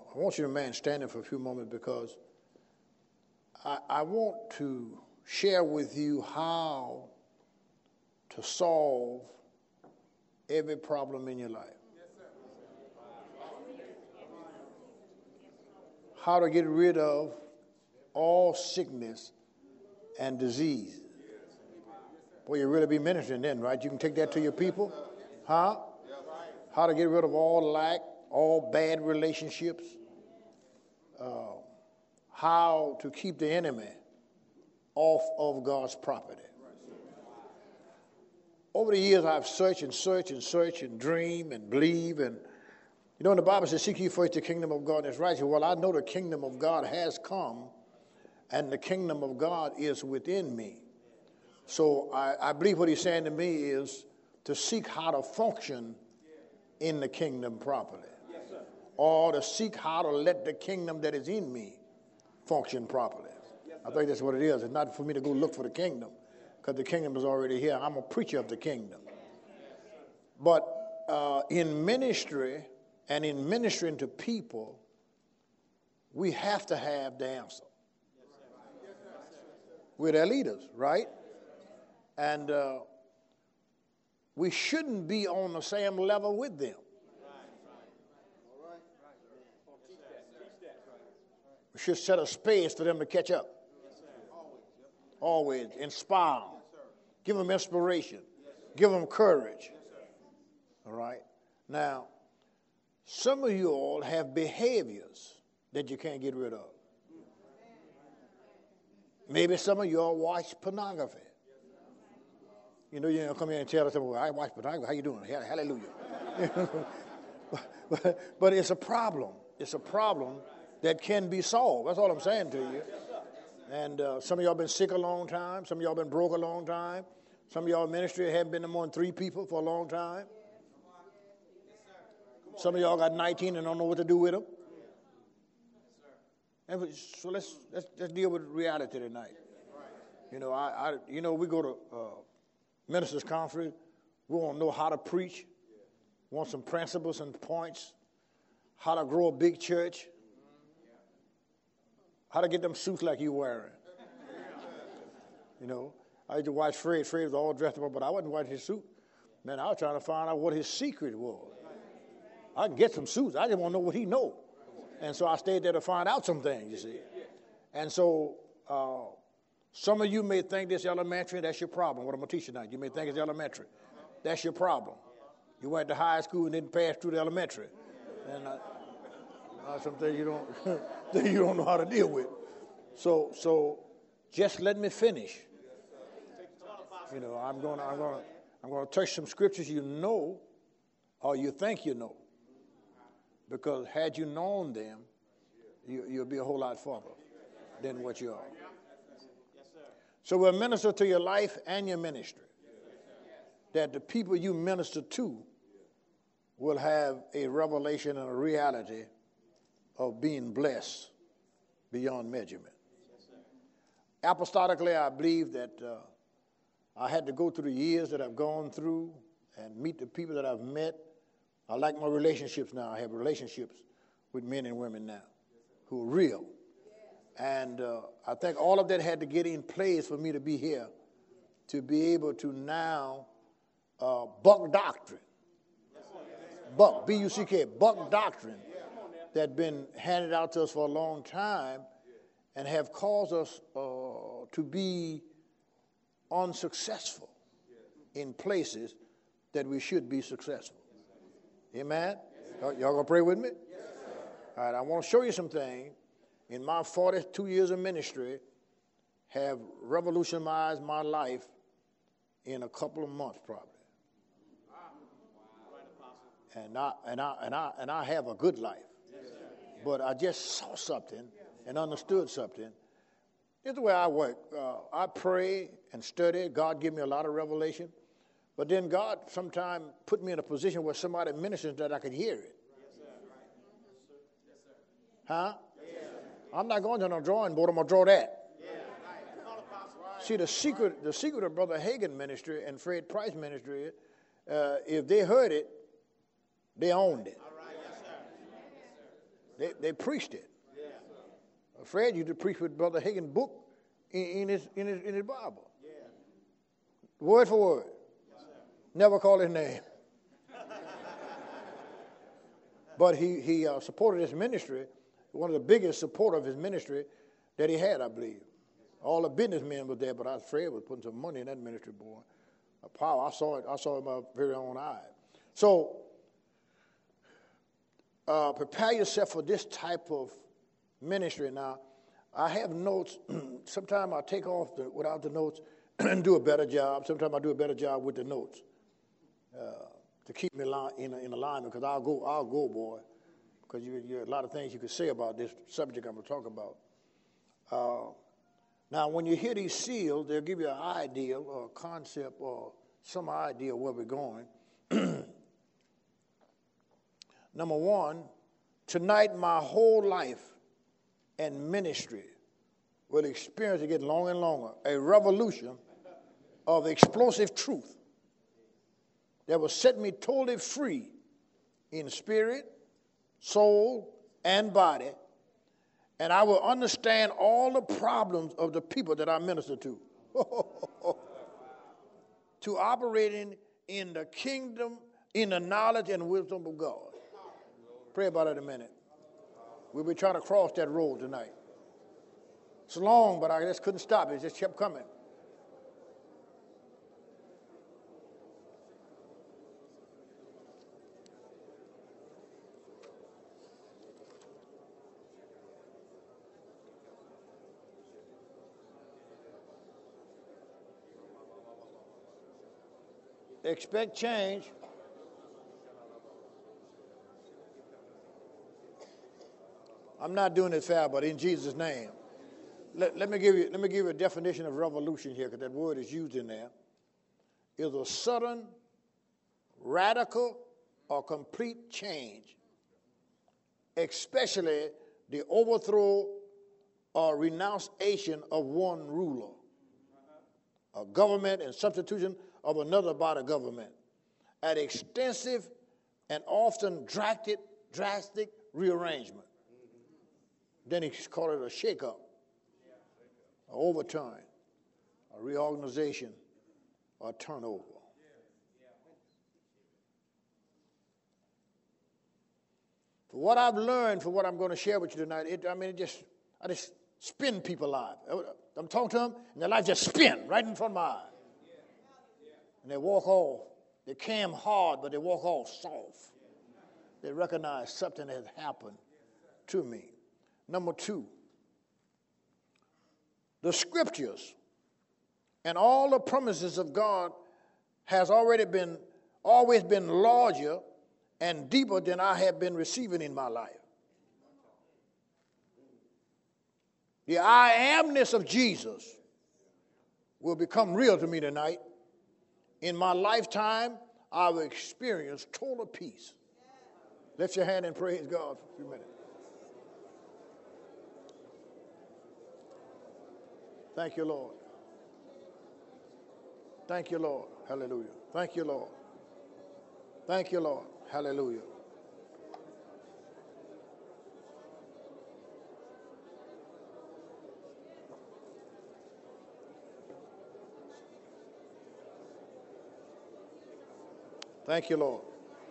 I want you to remain standing for a few moments because I want to share with you how to solve every problem in your life. How to get rid of all sickness and disease. Boy, you really be ministering then, right? You can take that to your people. Huh? How to get rid of all lack, all bad relationships. How to keep the enemy off of God's property. Over the years, I've searched and dreamed and believed. And, you know, in the Bible says, seek ye first the kingdom of God and his righteousness. Well, I know the kingdom of God has come, and the kingdom of God is within me. So I believe what he's saying to me is to seek how to function in the kingdom properly. Or to seek how to let the kingdom that is in me function properly. I think that's what it is. It's not for me to go look for the kingdom, because the kingdom is already here. I'm a preacher of the kingdom. But in ministry and in ministering to people, we have to have the answer. We're their leaders, right? And we shouldn't be on the same level with them. We should set a space for them to catch up. Always inspire them. Give them inspiration. Give them courage. All right? Now, some of you all have behaviors that you can't get rid of. Maybe some of you all watch pornography. You know, you don't come here and tell us, well, I watch pornography. How you doing? Hallelujah. but it's a problem. It's a problem that can be solved. That's all I'm saying to you. And some of y'all been sick a long time. Some of y'all been broke a long time. Some of y'all ministry haven't been more than 3 people for a long time. Some of y'all got 19 and don't know what to do with them. And so let's deal with reality tonight. You know, we go to ministers' conference. We want to know how to preach. We want some principles and points. How to grow a big church. How to get them suits like you wearing. You know, I used to watch Fred. Fred was all dressed up, but I wasn't watching his suit. Man, I was trying to find out what his secret was. I can get some suits. I just want to know what he know. And so I stayed there to find out some things, you see. And so some of you may think this elementary. That's your problem. What I'm going to teach you tonight. You may think it's elementary. That's your problem. You went to high school and didn't pass through the elementary. And some things you don't know how to deal with. So just let me finish. You know, I'm going to touch some scriptures you know, or you think you know, because had you known them, you'll be a whole lot further than what you are. So we'll minister to your life and your ministry, that the people you minister to will have a revelation and a reality of being blessed beyond measurement. Apostolically, I believe that I had to go through the years that I've gone through and meet the people that I've met. I like my relationships now. I have relationships with men and women now who are real. And I think all of that had to get in place for me to be here, to be able to now buck doctrine. Buck, B-U-C-K, buck doctrine that been handed out to us for a long time and have caused us to be unsuccessful in places that we should be successful. Amen? Y'all going to pray with me? All right, I want to show you some things in my 42 years of ministry have revolutionized my life in a couple of months probably. And I have a good life. But I just saw something and understood something. Here's the way I work. I pray and study. God give me a lot of revelation. But then God sometimes put me in a position where somebody ministers that I could hear it. Huh? I'm not going to no drawing board. I'm going to draw that. See, the secret of Brother Hagin ministry and Fred Price ministry, if they heard it, they owned it. They preached it. Fred used to preach with Brother Hagin's book in his Bible. Word for word. Never called his name. But he supported his ministry, one of the biggest supporters of his ministry that he had, I believe. All the businessmen were there, but Fred was putting some money in that ministry, boy. A power. I saw it with my very own eye. So prepare yourself for this type of ministry. Now, I have notes. Sometimes I take off without the notes and do a better job. Sometimes I do a better job with the notes to keep me in alignment, because I'll go, boy, because you a lot of things you could say about this subject I'm going to talk about. Now, when you hear these seals, they'll give you an idea or a concept or some idea of where we're going. Number one, tonight my whole life and ministry will experience, it get longer and longer, a revolution of explosive truth that will set me totally free in spirit, soul, and body, and I will understand all the problems of the people that I minister to. To operating in the kingdom, in the knowledge and wisdom of God. Pray about it a minute. We'll be trying to cross that road tonight. It's long, but I just couldn't stop it. It just kept coming. Expect change. I'm not doing it fair, but in Jesus' name. Let me give you a definition of revolution here, because that word is used in there. Is a sudden, radical, or complete change, especially the overthrow or renunciation of one ruler, a government, and substitution of another by the government, an extensive and often drastic rearrangement. Then he called it a shake-up, an overturn, a reorganization, or a turnover. For what I've learned, for what I'm going to share with you tonight, I just spin people's lives. I'm talking to them, and their life just spin right in front of my eyes. And they walk off. They came hard, but they walk off soft. They recognize something has happened to me. Number two, the scriptures and all the promises of God has always been larger and deeper than I have been receiving in my life. The I amness of Jesus will become real to me tonight. In my lifetime, I will experience total peace. Lift your hand and praise God for a few minutes. Thank you, Lord. Thank you, Lord. Hallelujah. Thank you, Lord. Thank you, Lord. Hallelujah. Thank you, Lord.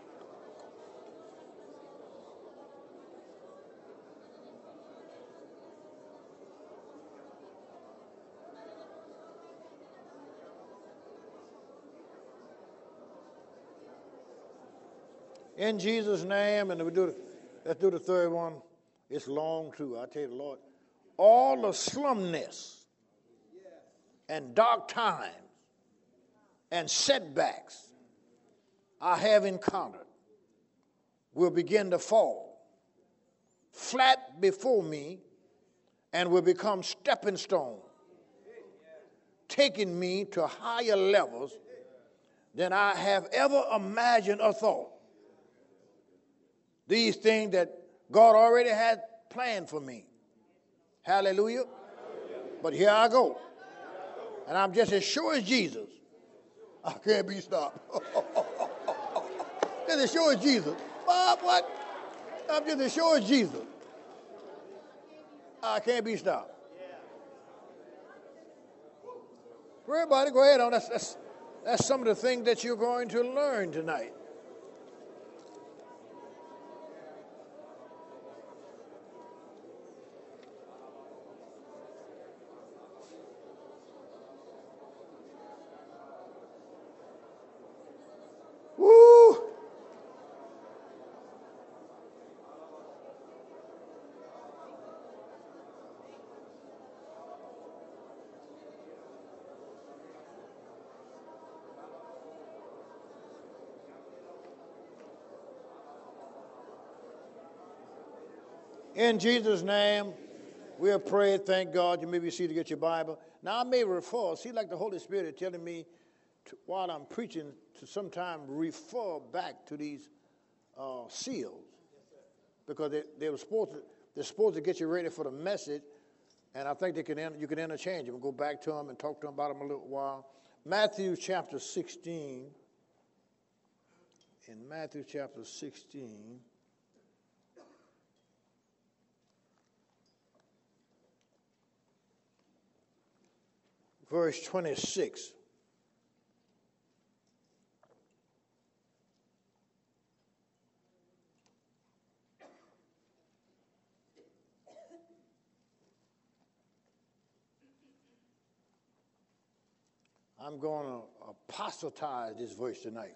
In Jesus' name, and let's do the third one. It's long too, I tell you, the Lord. All the slumness and dark times and setbacks I have encountered will begin to fall flat before me and will become stepping stones, taking me to higher levels than I have ever imagined or thought. These things that God already had planned for me. Hallelujah. But here I go. And I'm just as sure as Jesus. I can't be stopped. Just as sure as Jesus. Bob, what? I'm just as sure as Jesus. I can't be stopped. Everybody, go ahead on. That's some of the things that you're going to learn tonight. Woo! In Jesus' name, we have prayed. Thank God. You may be seated to get your Bible. Now, I may refer, see, like the Holy Spirit is telling me while I'm preaching to sometime refer back to these seals because they're supposed to get you ready for the message, and I think you can interchange them and go back to them and talk to them about them a little while. Matthew chapter 16. In Matthew chapter 16. Verse 26. I'm going to apostatize this verse tonight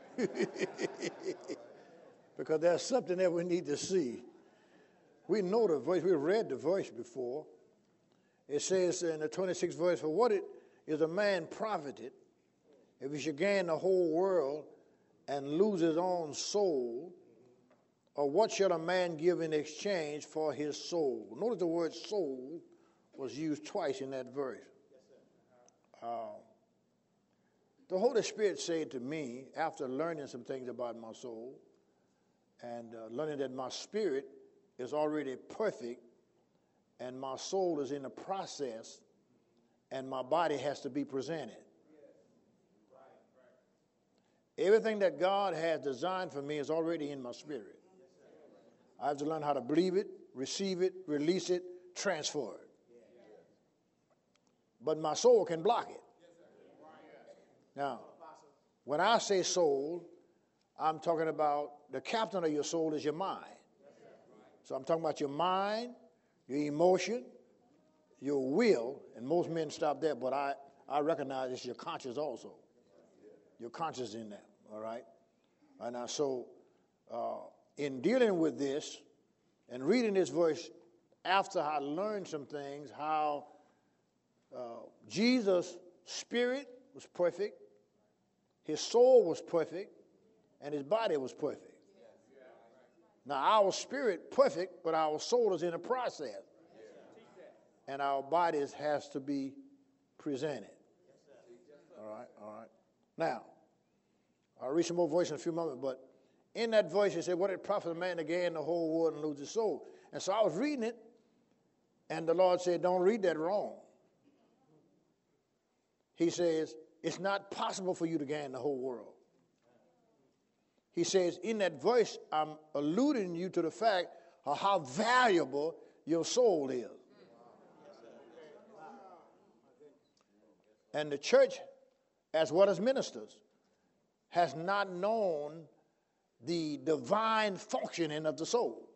because there's something that we need to see. We know the voice. We read the voice before. It says in the 26th verse, for what is a man profited if he should gain the whole world and lose his own soul? Or what shall a man give in exchange for his soul? Notice the word soul was used twice in that verse. The Holy Spirit said to me, after learning some things about my soul and learning that my spirit is already perfect and my soul is in the process and my body has to be presented. Everything that God has designed for me is already in my spirit. I have to learn how to believe it, receive it, release it, transfer it. But my soul can block it. Now, when I say soul, I'm talking about the captain of your soul is your mind. So I'm talking about your mind, your emotion, your will, and most men stop there, but I recognize it's your conscience also. Your conscience in there, all right? And now, so in dealing with this and reading this verse, after I learned some things, how Jesus' spirit was perfect, his soul was perfect, and his body was perfect. Now, our spirit perfect, but our soul is in a process. And our bodies has to be presented. All right. Now, I'll read some more voice in a few moments, but in that voice, he said, what it profit a man to gain the whole world and lose his soul? And so I was reading it, and the Lord said, don't read that wrong. He says, it's not possible for you to gain the whole world. He says, in that verse, I'm alluding you to the fact of how valuable your soul is. And the church, as well as ministers, has not known the divine functioning of the soul.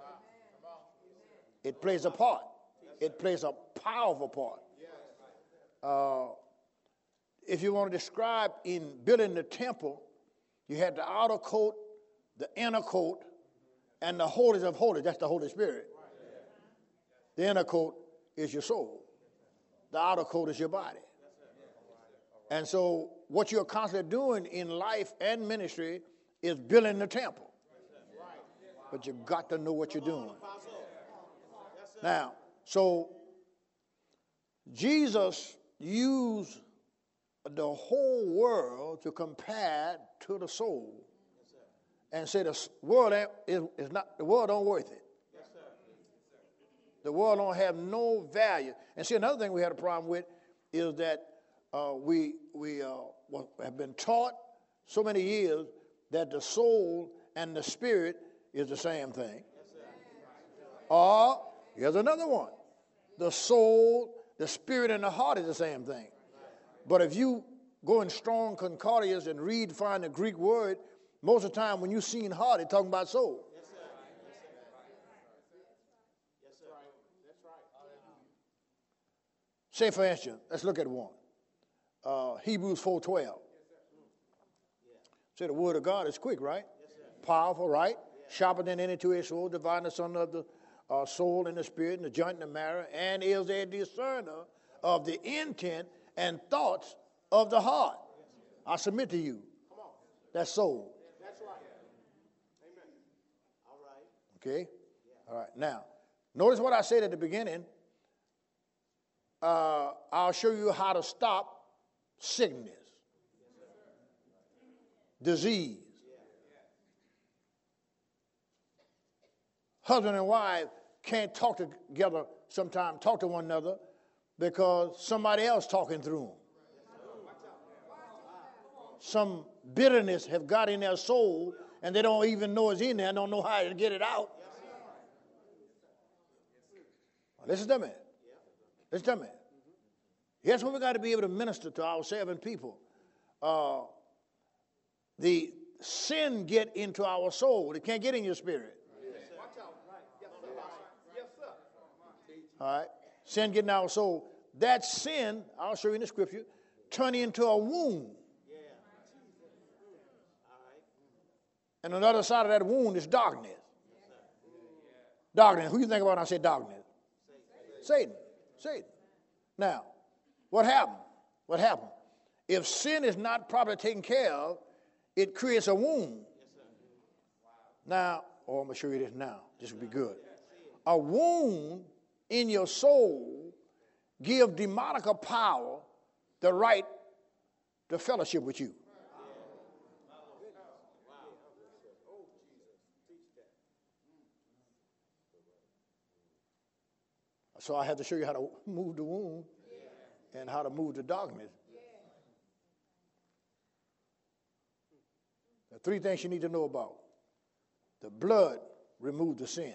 It plays a part. It plays a powerful part. If you want to describe in building the temple, you had the outer coat, the inner coat, and the holies of holies. That's the Holy Spirit. The inner coat is your soul. The outer coat is your body. And so what you're constantly doing in life and ministry is building the temple. But you got to know what you're doing. Now, so Jesus used the whole world to compare to the soul and say the world is not, the world don't worth it. The world don't have no value. And see, another thing we had a problem with is that we have been taught so many years that the soul and the spirit is the same thing. Or Here's another one. The soul, the spirit, and the heart is the same thing. But if you go in Strong Concordance and find the Greek word, most of the time when you seen heart, it's talking about soul. Yes, sir. Yes, sir. That's right. Say, for instance, let's look at one. Hebrews 4:12. Say the word of God is quick, right? Powerful, right? Sharper than any two-edged sword, dividing asunder of the soul and the spirit and the joint and the marrow, and is a discerner of the intent and thoughts of the heart. I submit to you. That's soul. That's right. Amen. All right. Okay? All right. Now, notice what I said at the beginning. I'll show you how to stop sickness, disease. Husband and wife can't talk together sometimes, talk to one another, because somebody else talking through them. Some bitterness have got in their soul, and they don't even know it's in there, don't know how to get it out. Listen to me. Listen to me. Here's what we got to be able to minister to ourselves and people. The sin get into our soul. It can't get in your spirit. All right. Sin get in our soul. That sin, I'll show you in the scripture, turn into a wound. And on the other side of that wound is darkness. Darkness. Who you think about when I say darkness? Satan. Satan. Now, what happened? What happened? If sin is not properly taken care of, it creates a wound. Now, I'm going to show you this now. This will be good. A wound in your soul give demonic power the right to fellowship with you. So I have to show you how to move the wound and how to move the darkness. There are three things you need to know about. The blood removes the sin.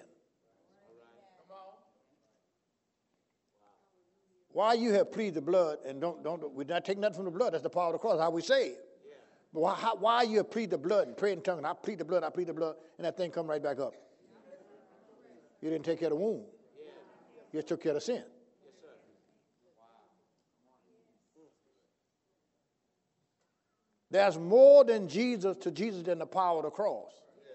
Why you have pleaded the blood and we're not taking nothing from the blood. That's the power of the cross, how we say it. But why you have pleaded the blood and pray in tongues, and I plead the blood, and that thing come right back up. You didn't take care of the wound. You just took care of sin. There's more than Jesus than the power of the cross.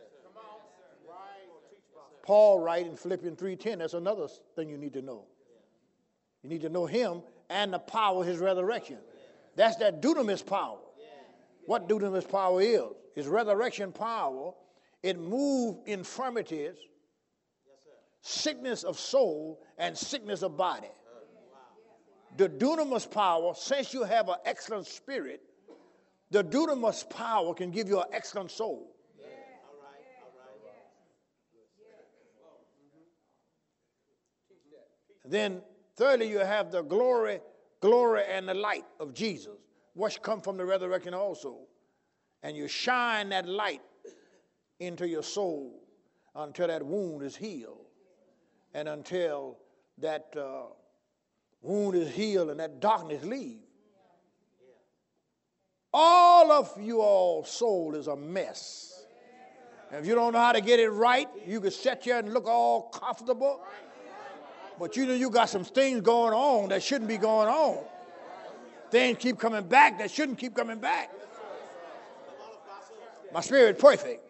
Paul writes in Philippians 3:10, that's another thing you need to know. You need to know him and the power of his resurrection. That's that dunamis power. What dunamis power is? His resurrection power. It moves infirmities, sickness of soul, and sickness of body. The dunamis power, since you have an excellent spirit, the dunamis power can give you an excellent soul. Then, thirdly, you have the glory and the light of Jesus, which come from the resurrection also. And you shine that light into your soul until that wound is healed. And until that wound is healed and that darkness leaves. All of your soul is a mess. And if you don't know how to get it right, you can sit here and look all comfortable. But you know you got some things going on that shouldn't be going on. Things keep coming back that shouldn't keep coming back. My spirit perfect.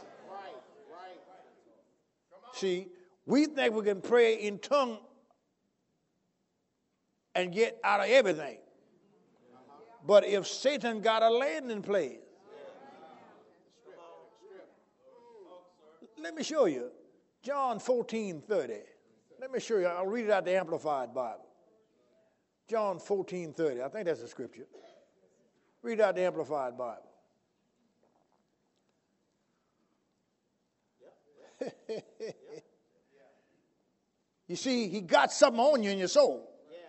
See, we think we can pray in tongue and get out of everything. But if Satan got a landing place, let me show you. John 14:30. Let me show you. I'll read it out the Amplified Bible. John 14:30. I think that's the scripture. Read it out the Amplified Bible. You see, he got something on you in your soul.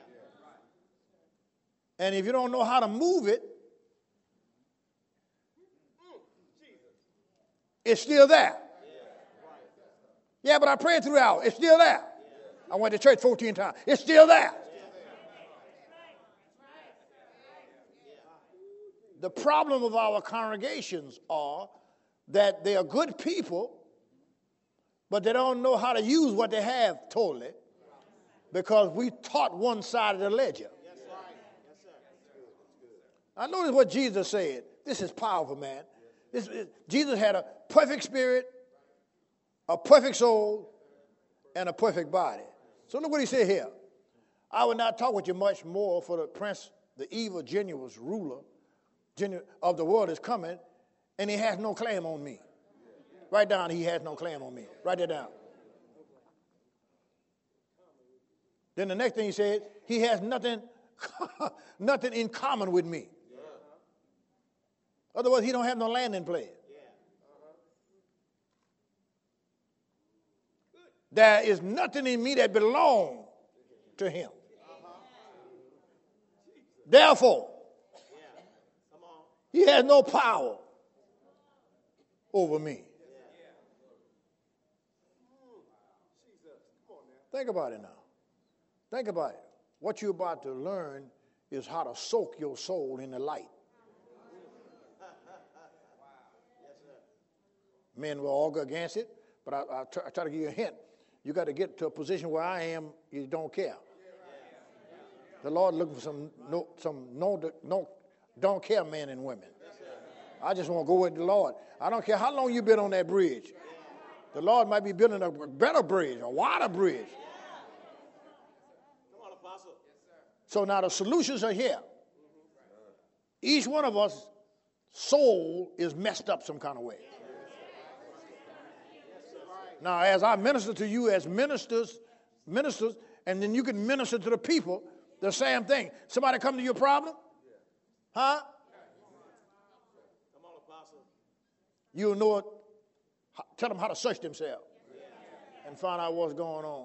And if you don't know how to move it, it's still there. Yeah, but I prayed throughout. It's still there. I went to church 14 times. It's still there. The problem of our congregations are that they are good people, but they don't know how to use what they have totally because we taught one side of the ledger. I notice what Jesus said. This is powerful, man. Jesus had a perfect spirit, a perfect soul, and a perfect body. So look what he said here. I will not talk with you much more, for the prince, the evil, genuine ruler of the world is coming, and he has no claim on me. Write down, he has no claim on me. Write that down. Then the next thing he said, he has nothing in common with me. Otherwise, he don't have no landing place. There is nothing in me that belongs to him. Therefore, he has no power over me. Think about it now. Think about it. What you're about to learn is how to soak your soul in the light. Men will argue against it, but I try to give you a hint. You got to get to a position where I am, you don't care. The Lord looking for some don't care men and women. I just want to go with the Lord. I don't care how long you've been on that bridge. The Lord might be building a better bridge, a wider bridge. So now the solutions are here. Each one of us soul is messed up some kind of way. Now, as I minister to you as ministers, and then you can minister to the people, the same thing. Somebody come to your problem? Huh? You'll know it. Tell them how to search themselves and find out what's going on.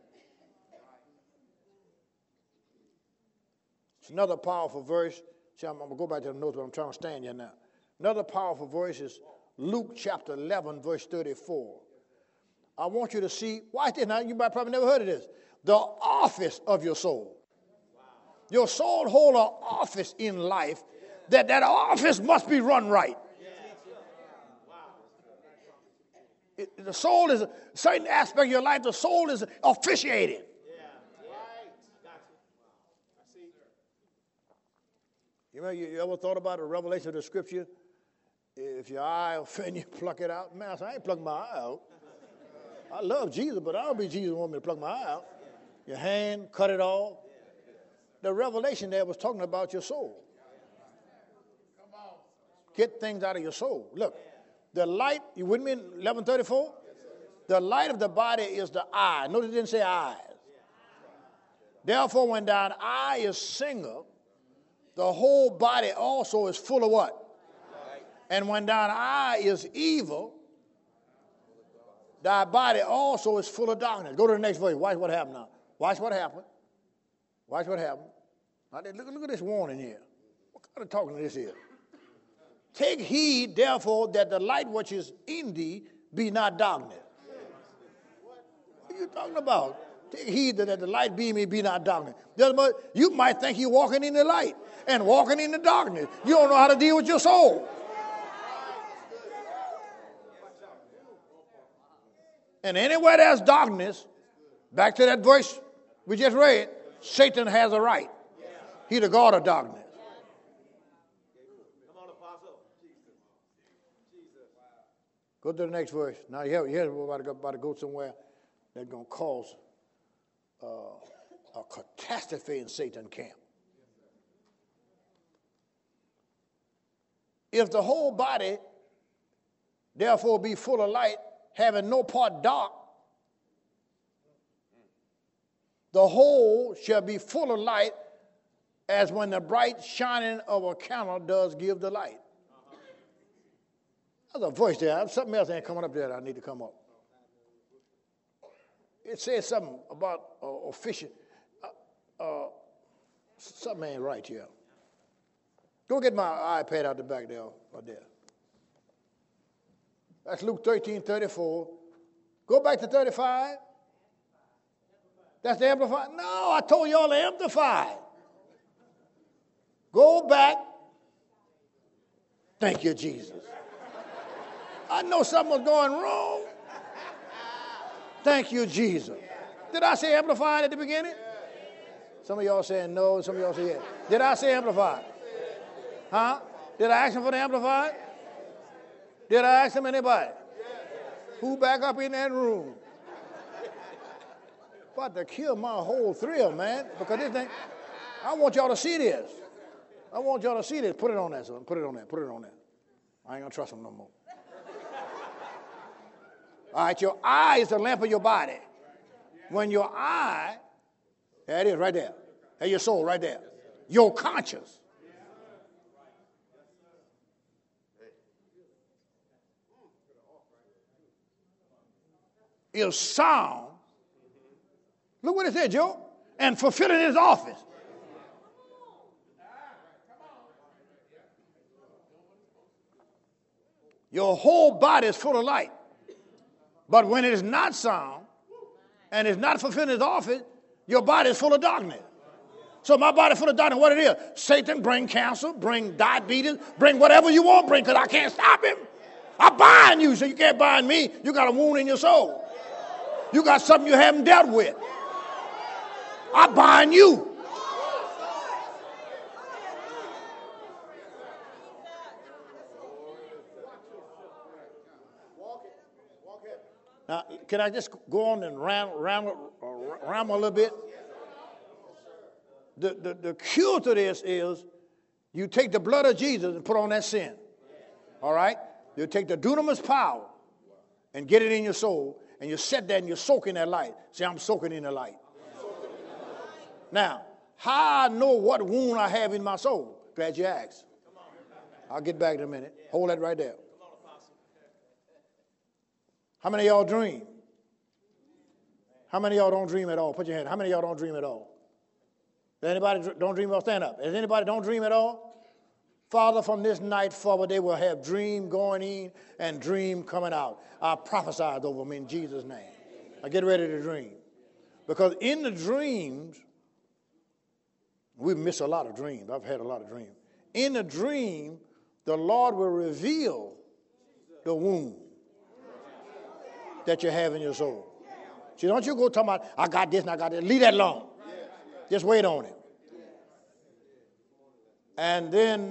It's another powerful verse. See, I'm going to go back to the notes, but I'm trying to stand here now. Another powerful verse is Luke chapter 11, verse 34. I want you to see, watch this now, you might probably never heard of this. The office of your soul. Your soul holds an office in life that office must be run right. The soul is a certain aspect of your life, the soul is officiating. You ever thought about the revelation of the scripture? If your eye offend you, pluck it out. Man, I ain't plucking my eye out. I love Jesus, but I don't be Jesus want me to pluck my eye out. Your hand, cut it off. The revelation there was talking about your soul. Get things out of your soul. Look, the light, you with me in 11:34? The light of the body is the eye. Notice it didn't say eyes. Therefore, when thine eye is single, the whole body also is full of what? And when thine eye is evil, thy body also is full of darkness. Go to the next verse. Watch what happened now. Watch what happened. Watch what happened. Now, look at this warning here. What kind of talking this is? Take heed, therefore, that the light which is in thee be not darkness. What are you talking about? Take heed that the light be in me be not darkness. You might think you're walking in the light and walking in the darkness. You don't know how to deal with your soul. And anywhere there's darkness, back to that verse we just read, Satan has a right. He's the God of darkness. Go to the next verse. Now, we're about to go somewhere that's going to cause a catastrophe in Satan's camp. If the whole body, therefore, be full of light, having no part dark, the whole shall be full of light, as when the bright shining of a candle does give the light. There's a voice there. Something else ain't coming up there that I need to come up. It says something about official. Something ain't right here. Go get my iPad out the back there. Right there. That's Luke 13:34. Go back to 35. That's the Amplified? No, I told y'all the Amplified. Go back. Thank you, Jesus. I know something was going wrong. Thank you, Jesus. Did I say Amplified at the beginning? Some of y'all saying no, some of y'all say yes. Did I say Amplified? Huh? Did I ask him for the Amplified? Did I ask him anybody? Who back up in that room? About to kill my whole thrill, man. Because this thing, I want y'all to see this. I want y'all to see this. Put it on that, son. Put it on that. Put it on that. I ain't going to trust him no more. All right, your eye is the lamp of your body. When your eye, there it is right there. There's your soul right there. Your conscience. Is sound. Look what it said, Joe. And fulfilling his office. Your whole body is full of light. But when it is not sound and is not fulfilling his office, your body is full of darkness. So my body full of darkness, what it is? Satan, bring cancer, bring diabetes, bring whatever you want, bring, because I can't stop him. I bind you, so you can't bind me. You got a wound in your soul. You got something you haven't dealt with. I bind you. Now, can I just go on and ramble a little bit? The cure to this is you take the blood of Jesus and put on that sin. All right? You take the dunamis power and get it in your soul, and you sit there and you soak in that light. Say, I'm soaking in the light. Now, how I know what wound I have in my soul? Glad you asked. I'll get back in a minute. Hold that right there. How many of y'all dream? How many of y'all don't dream at all? Put your hand. How many of y'all don't dream at all? Does anybody don't dream at all? Stand up. Does anybody don't dream at all? Father, from this night forward, they will have dream going in and dream coming out. I prophesied over them in Jesus' name. I get ready to dream. Because in the dreams, we miss a lot of dreams. I've had a lot of dreams. In the dream, the Lord will reveal the wound that you have in your soul. See, don't you go talking about, I got this and I got that. Leave that alone. Just wait on it. And then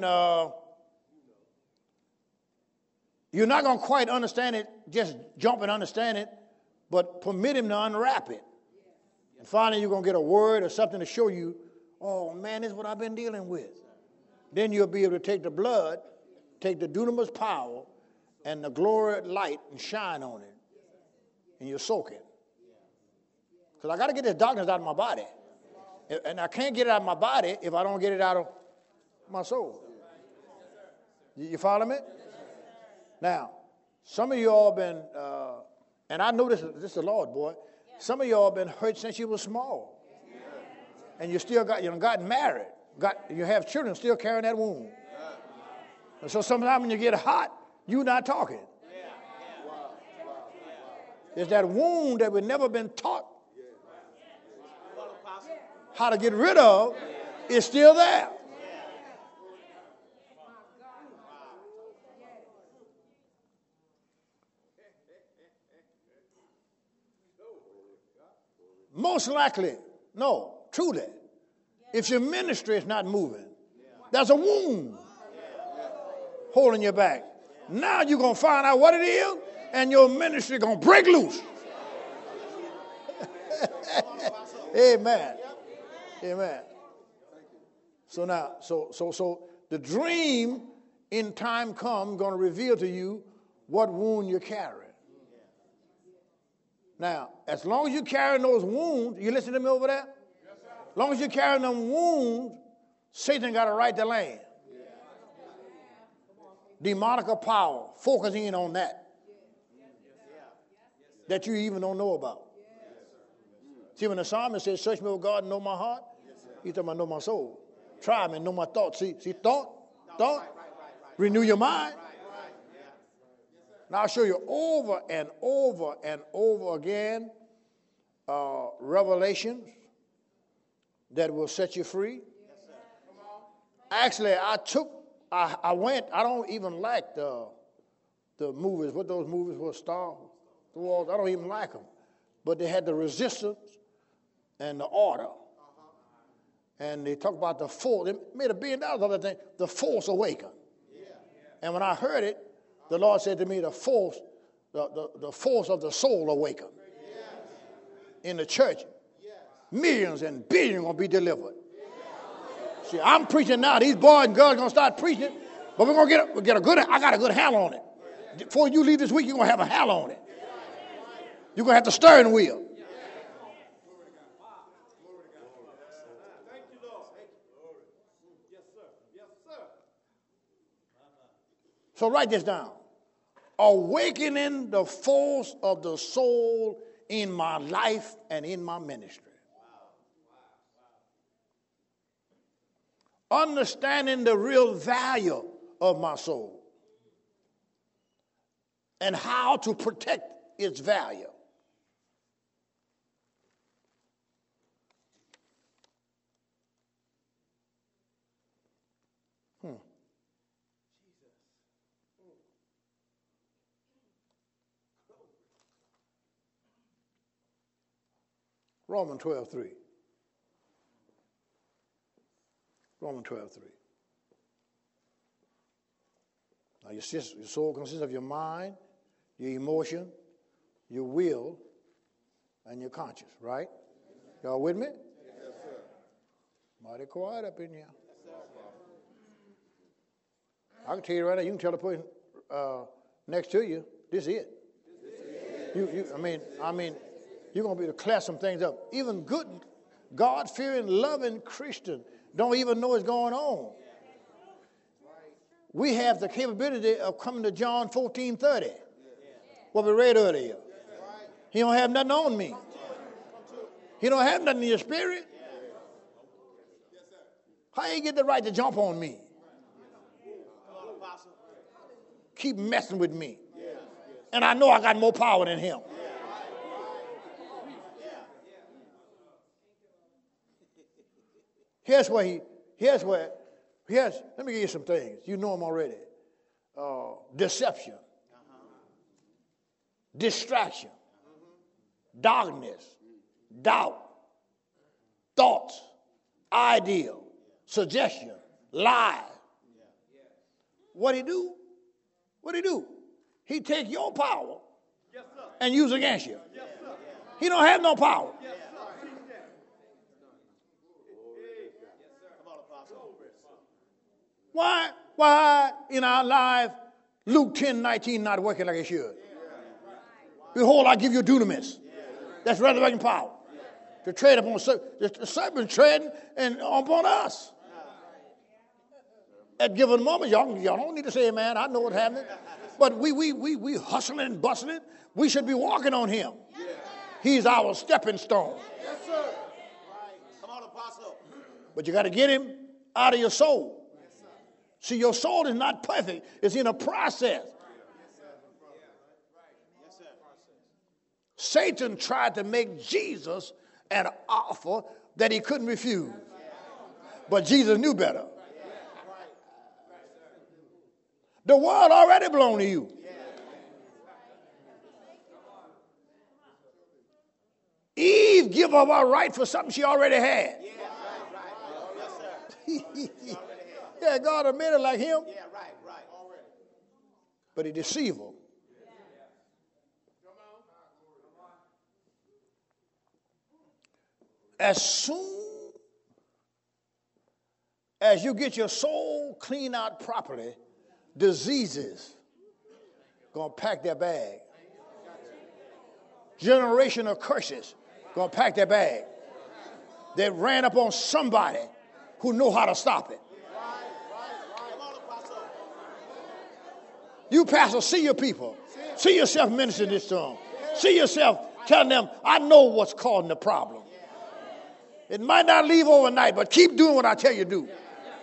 you're not going to quite understand it, just jump and understand it, but permit him to unwrap it. And finally you're going to get a word or something to show you, oh man, this is what I've been dealing with. Then you'll be able to take the blood, take the dunamis power and the glory light and shine on it. And you'll soak it. Because I got to get this darkness out of my body. And I can't get it out of my body if I don't get it out of my soul. You follow me? Now, some of you all been, and I know this is the Lord, boy. Some of y'all been hurt since you were small. And you still gotten married. You have children still carrying that wound. And so sometimes when you get hot, you're not talking. It's that wound that we've never been taught how to get rid of. Is still there. Most likely, no, truly, if your ministry is not moving, there's a wound holding you back. Now you're going to find out what it is, and your ministry going to break loose. Amen. Amen. So now, so the dream in time come going to reveal to you what wound you're carrying. Now, as long as you're carrying those wounds, you listen to me over there? Yes, sir. As long as you're carrying them wounds, Satan got a right to land. Demonic power, focus in on that. That you even don't know about. See, when the psalmist says, search me, O God, and know my heart, he's talking about know my soul. Try me and know my thoughts. See, thought, renew your mind. Now I'll show you over and over and over again revelations that will set you free. Actually, I went, I don't even like the movies, what those movies were, Star Wars, I don't even like them. But they had the resistance and the order. And they talk about the force, they made $1 billion of that thing, the force awakened. And when I heard it, the Lord said to me, the force of the soul awakened. In the church, millions and billions going to be delivered. See, I'm preaching now. These boys and girls are going to start preaching, but we're going to get a good, I got a good handle on it. Before you leave this week, you're going to have a handle on it. You're going to have the steering wheel. So write this down. Awakening the force of the soul in my life and in my ministry. Understanding the real value of my soul and how to protect its value. Romans 12:3. Romans 12:3. Now your soul consists of your mind, your emotion, your will, and your conscience, right? Y'all with me? Yes, sir. Mighty quiet up in here. I can tell you right now, you can tell the person next to you, this is it. I mean, you're going to be able to clear some things up. Even good, God-fearing, loving Christians don't even know what's going on. We have the capability of coming to John 14:30, what we read earlier. He don't have nothing on me. He don't have nothing in your spirit. How you get the right to jump on me? Keep messing with me. And I know I got more power than him. Let me give you some things. You know them already. Deception, distraction, darkness, doubt, thoughts, ideal, suggestion, lie. What he do? He take your power and use it against you. He don't have no power. Why in our life Luke 10:19 not working like it should? Behold, I give you dunamis. That's resurrecting power. To tread upon the serpent treading and upon us. At given moment, y'all don't need to say amen. I know what's happening. But we hustling and bustling. We should be walking on him. He's our stepping stone. Yes, sir. Come on, Apostle. But you got to get him out of your soul. See, your soul is not perfect. It's in a process. Satan tried to make Jesus an offer that he couldn't refuse. But Jesus knew better. The world already belonged to you. Eve give up her right for something she already had. Yeah, God made her like him. Yeah, right. But he deceived her. As soon as you get your soul cleaned out properly, diseases gonna pack their bag. Generational curses gonna pack their bag. They ran up on somebody who know how to stop it. You pastor, see your people. See yourself ministering this to them. See yourself telling them, I know what's causing the problem. It might not leave overnight, but keep doing what I tell you to do.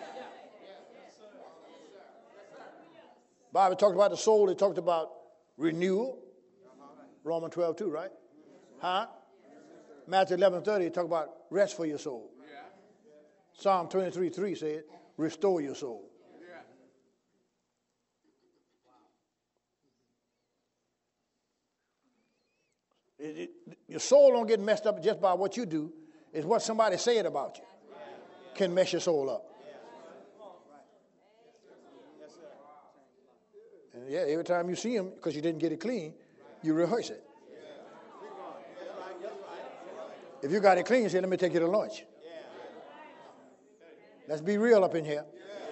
Bible talked about the soul. It talked about renewal. Romans 12:2, right? Huh? Matthew 11:30 talk about rest for your soul. Psalm 23:3 said, restore your soul. Your soul don't get messed up just by what you do. It's what somebody said about you can mess your soul up. And yeah, every time you see him, because you didn't get it clean, you rehearse it. If you got it clean, you say, let me take you to lunch. Let's be real up in here.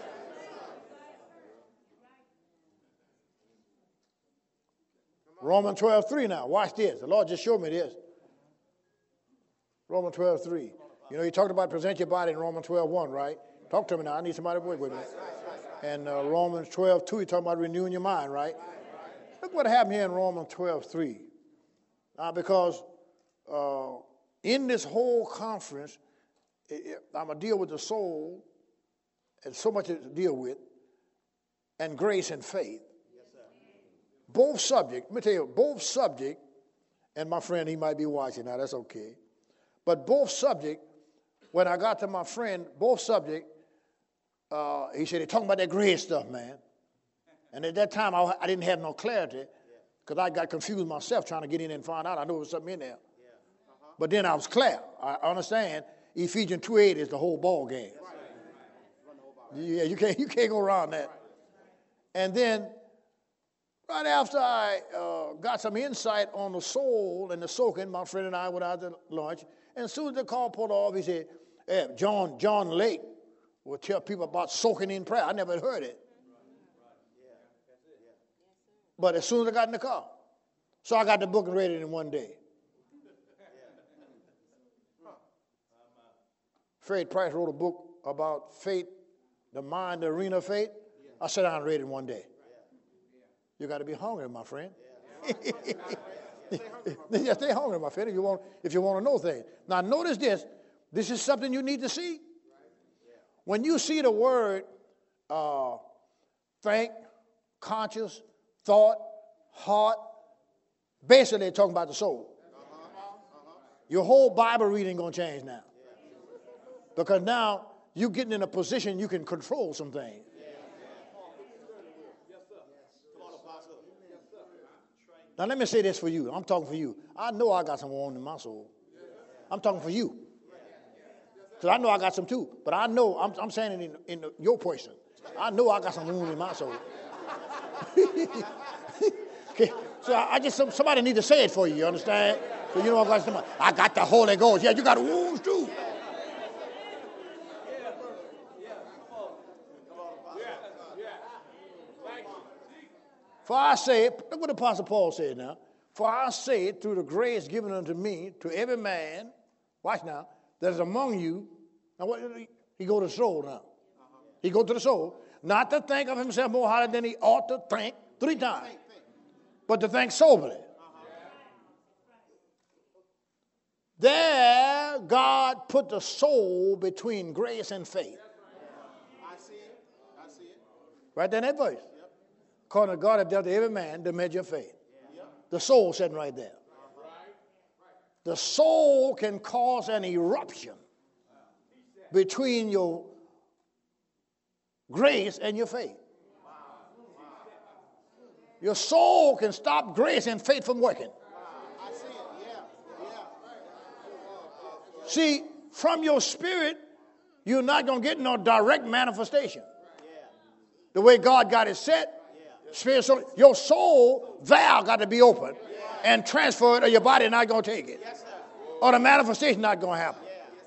Romans 12:3 now. Watch this. The Lord just showed me this. Romans 12:3. You know, he talked about present your body in Romans 12:1, right? Talk to me now. I need somebody to work with me. And Romans 12:2, he talking about renewing your mind, right? Look what happened here in Romans 12:3. Because in this whole conference, I'm going to deal with the soul, and so much to deal with, and grace and faith. Both subject, let me tell you, both subject, and my friend, he might be watching now, that's okay. But both subject, when I got to my friend, both subject, he said, they're talking about that grace stuff, man. And at that time, I didn't have no clarity, because I got confused myself trying to get in and find out. I knew there was something in there. But then I was clear. I understand Ephesians 2:8 is the whole ball game. Yeah, you can't go around that. And then right after I got some insight on the soul and the soaking, my friend and I went out to lunch. And as soon as the call pulled off, he said, hey, John Lake will tell people about soaking in prayer. I never heard it. But as soon as I got in the car, so I got the book and read it in one day. Fred Price wrote a book about faith, the mind, the arena of faith. I sat down and read it in one day. You got to be hungry, my friend. Yeah, stay hungry, my friend, if you want to know things. Now, notice this. This is something you need to see. When you see the word think, conscious, thought, heart, basically they're talking about the soul. Your whole Bible reading going to change now. Because now you're getting in a position you can control some things. Now let me say this for you. I'm talking for you. I know I got some wound in my soul. I'm talking for you. Because I know I got some too. But I know, I'm saying it in your person. I know I got some wound in my soul. Okay. So somebody need to say it for you, you understand? So you know I got the Holy Ghost. Yeah, you got wounds too. For I say, look what the Apostle Paul said now. For I say, through the grace given unto me, to every man, watch now, that is among you. Now, he go to the soul now. He go to the soul. Not to think of himself more highly than he ought to think 3 times, but to think soberly. There, God put the soul between grace and faith. I see it. Right there in that verse. According to God have dealt to every man the measure of faith. The soul sitting right there. The soul can cause an eruption between your grace and your faith. Your soul can stop grace and faith from working. I see it, yeah. See, from your spirit, you're not going to get no direct manifestation. The way God got it set, spirit, soul, your soul valve got to be open and transferred, or your body not going to take it, or the manifestation not going to happen.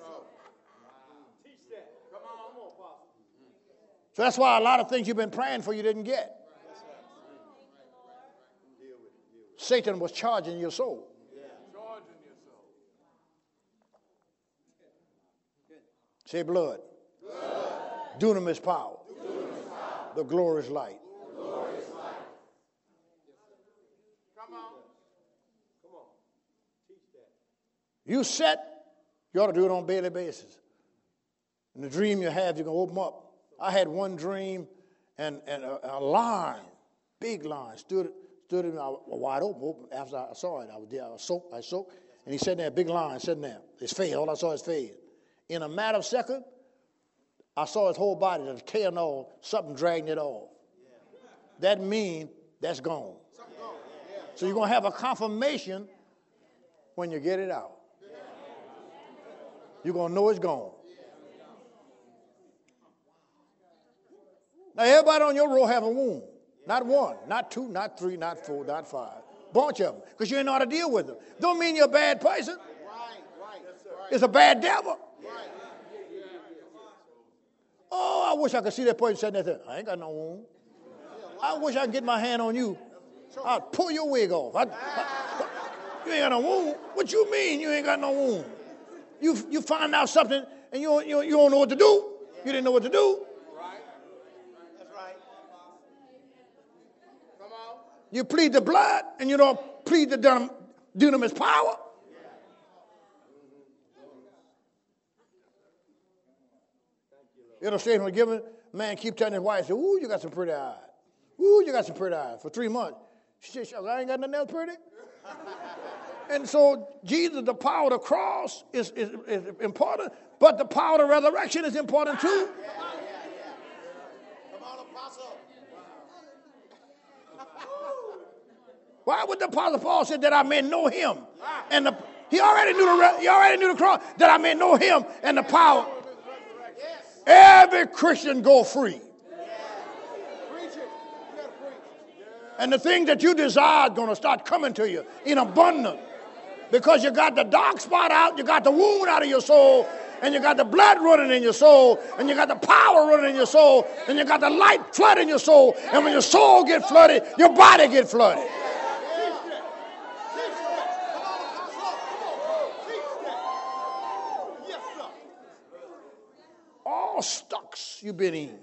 So that's why a lot of things you've been praying for you didn't get. Satan was charging your soul. Say blood. Dunamis power. The glorious light. You set, you ought to do it on a daily basis. And the dream you have, you can open up. I had one dream, and a line, big line, stood in wide open. After I saw it, I was there. I soaked, and And he's sitting there, big line, sitting there. His face, all I saw is face. In a matter of seconds, I saw his whole body, the tail and all, something dragging it off. That means that's gone. So you're going to have a confirmation when you get it out. You're going to know it's gone. Now, everybody on your row have a wound. Not one, not two, not three, not four, not five. Bunch of them, because you ain't know how to deal with them. Don't mean you're a bad person. It's a bad devil. Oh, I wish I could see that person sitting there. I ain't got no wound. I wish I could get my hand on you. I'd pull your wig off. You ain't got no wound. What you mean you ain't got no wound? You find out something and you don't know what to do. You didn't know what to do. That's right. Come on. You plead the blood and you don't plead the dunamis power. Illustration was given, man keep telling his wife, ooh, you got some pretty eyes. Ooh, you got some pretty eyes. For 3 months. She said, I ain't got nothing else pretty. And so Jesus, the power of the cross is important, but the power of the resurrection is important too. Come on, Apostle. Why would the Apostle Paul say that I may know him? And he already knew the cross, that I may know him and the power. Every Christian go free. And the things that you desire are going to start coming to you in abundance. Because you got the dark spot out, you got the wound out of your soul, and you got the blood running in your soul, and you got the power running in your soul, and you got the light flooding your soul. And when your soul gets flooded, your body gets flooded. All stucks you've been in.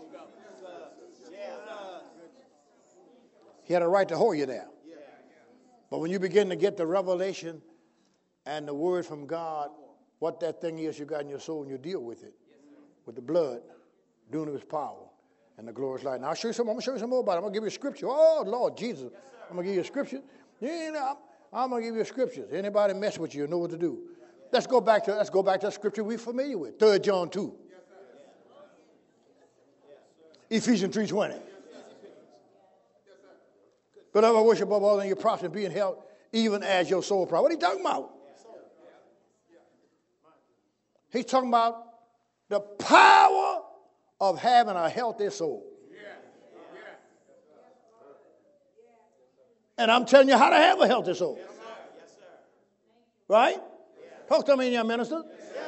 He had a right to hold you there. But when you begin to get the revelation and the word from God, what that thing is you got in your soul, and you deal with it, with the blood, doing his power, and the glorious light. Now I'm going to show you some more about it. I'm going to give you a scripture. Oh, Lord Jesus. I'm going to give you a scripture. I'm going to give you a scripture. Anybody mess with you know what to do. Let's go back to the scripture we're familiar with. 3 John 2. Ephesians 3:20. Beloved, I wish above all in your prosper and be in health, even as your soul prosper. What are you talking about? He's talking about the power of having a healthy soul. And I'm telling you how to have a healthy soul. Right? Talk to me, young minister.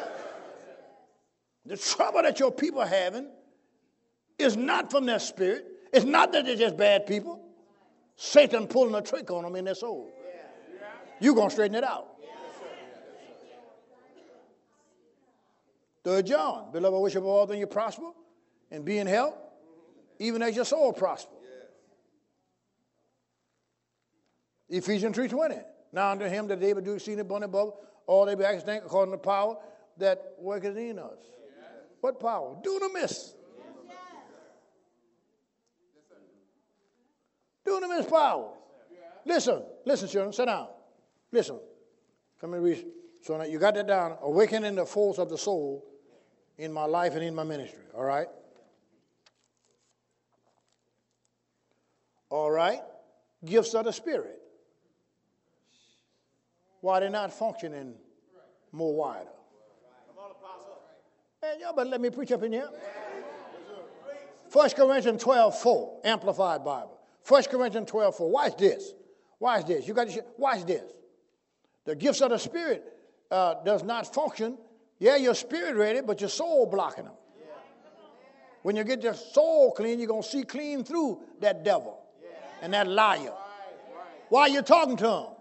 The trouble that your people are having is not from their spirit. It's not that they're just bad people. Satan pulling a trick on them in their soul. You're going to straighten it out. 3 John, beloved, I wish above all things you prosper and be in health, even as your soul prosper. Ephesians 3:20. Now unto him that David do exceeding abundant above all they be acting according to the power that worketh in us. What power? Dunamis. Dunamis power. Listen, children, sit down. Listen. Come and read. So now you got that down. Awakening the force of the soul in my life and in my ministry. All right? All right? Gifts of the Spirit. Why they not functioning more wider? Come on, Apostle. Man, y'all better let me preach up in here. 1 Corinthians 12:4, Amplified Bible. 1 Corinthians 12:4. Watch this. Watch this. You got to watch this. The gifts of the Spirit does not function. Yeah, your spirit ready, but your soul blocking them. When you get your soul clean, you're going to see clean through that devil and that liar. Why are you talking to him?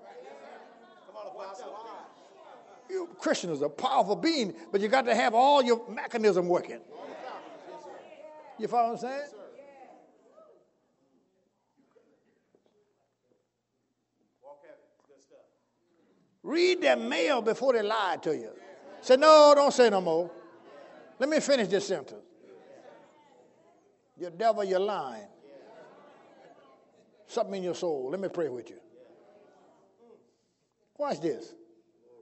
You Christian is a powerful being, but you got to have all your mechanism working. You follow what I'm saying? Read that mail before they lied to you. Say, no, don't say no more. Let me finish this sentence. You devil, you're lying. Something in your soul. Let me pray with you. Watch this.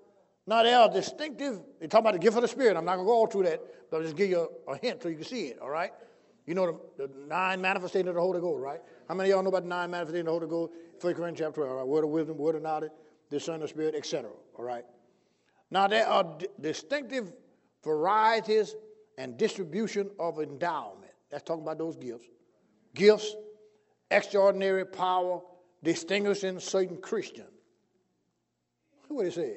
Now, they are distinctive. They talk about the gift of the Spirit. I'm not going to go all through that, but I'll just give you a hint so you can see it, all right? You know the 9 manifestations of the Holy Ghost, right? How many of y'all know about the 9 manifestations of the Holy Ghost? 1 Corinthians chapter 12, all right? Word of wisdom, word of knowledge, discerning of spirit, etc., all right? Now, there are distinctive varieties and distribution of endowment. That's talking about those gifts. Gifts, extraordinary power, distinguishing certain Christians. Look what it says.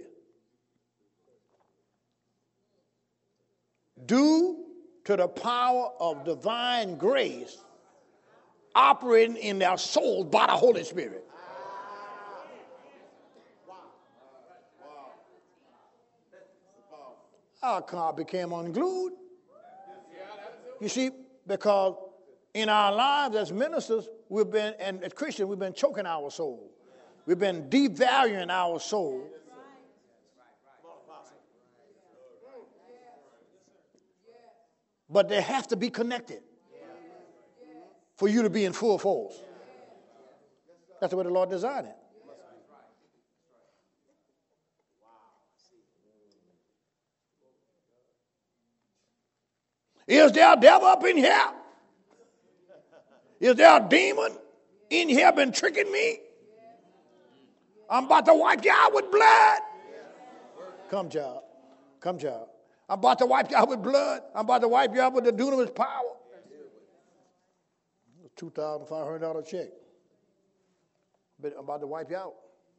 Due to the power of divine grace operating in their souls by the Holy Spirit. Our car became unglued. You see, because in our lives as ministers, we've been, and as Christians, we've been choking our soul. We've been devaluing our soul. But they have to be connected for you to be in full force. That's the way the Lord designed it. Is there a devil up in here? Is there a demon in here been tricking me? I'm about to wipe you out with blood. Come, child. Come, child. I'm about to wipe you out with blood. I'm about to wipe you out with the dunamis power. $2,500 check. But I'm about to wipe you out.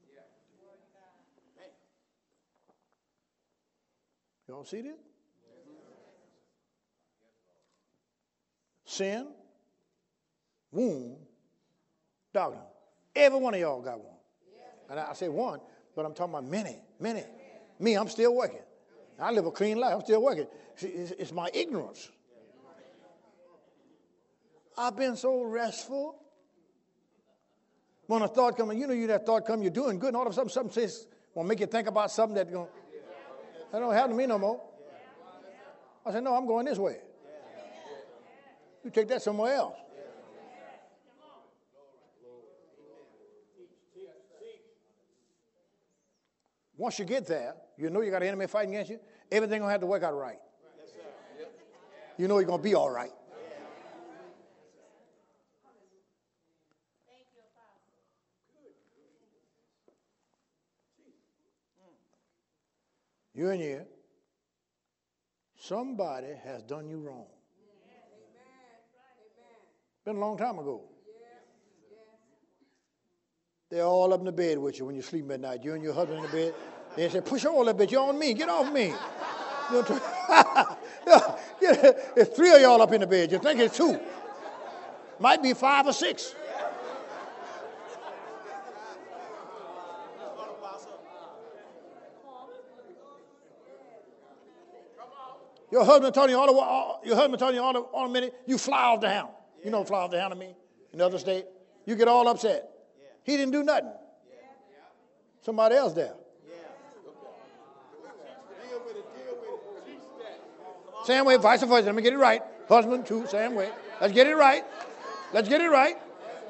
Y'all see this? Sin, wound, doctrine. Every one of y'all got one. And I say one, but I'm talking about many. Me, I'm still working. I live a clean life. I'm still working. It's my ignorance. I've been so restful. When a thought comes, that thought comes, you're doing good, and all of a sudden something says, will make you think about something that don't happen to me no more. I said, no, I'm going this way. You take that somewhere else. Once you get there, you know you got an enemy fighting against you. Everything gonna have to work out right. You know you're gonna be all right. You're in here. Somebody has done you wrong. Been a long time ago. They're all up in the bed with you when you sleep at night. You and your husband in the bed. They say, push all that bitch. You're on me. Get off me. There's 3 of y'all up in the bed. You think it's 2. Might be 5 or 6. Your husband told you all the minute you fly off the handle. You know fly off the handle mean in the other state? You get all upset. He didn't do nothing. Somebody else there. Same way, vice versa. Let me get it right. Husband, too, same way. Let's get it right. Let's get it right.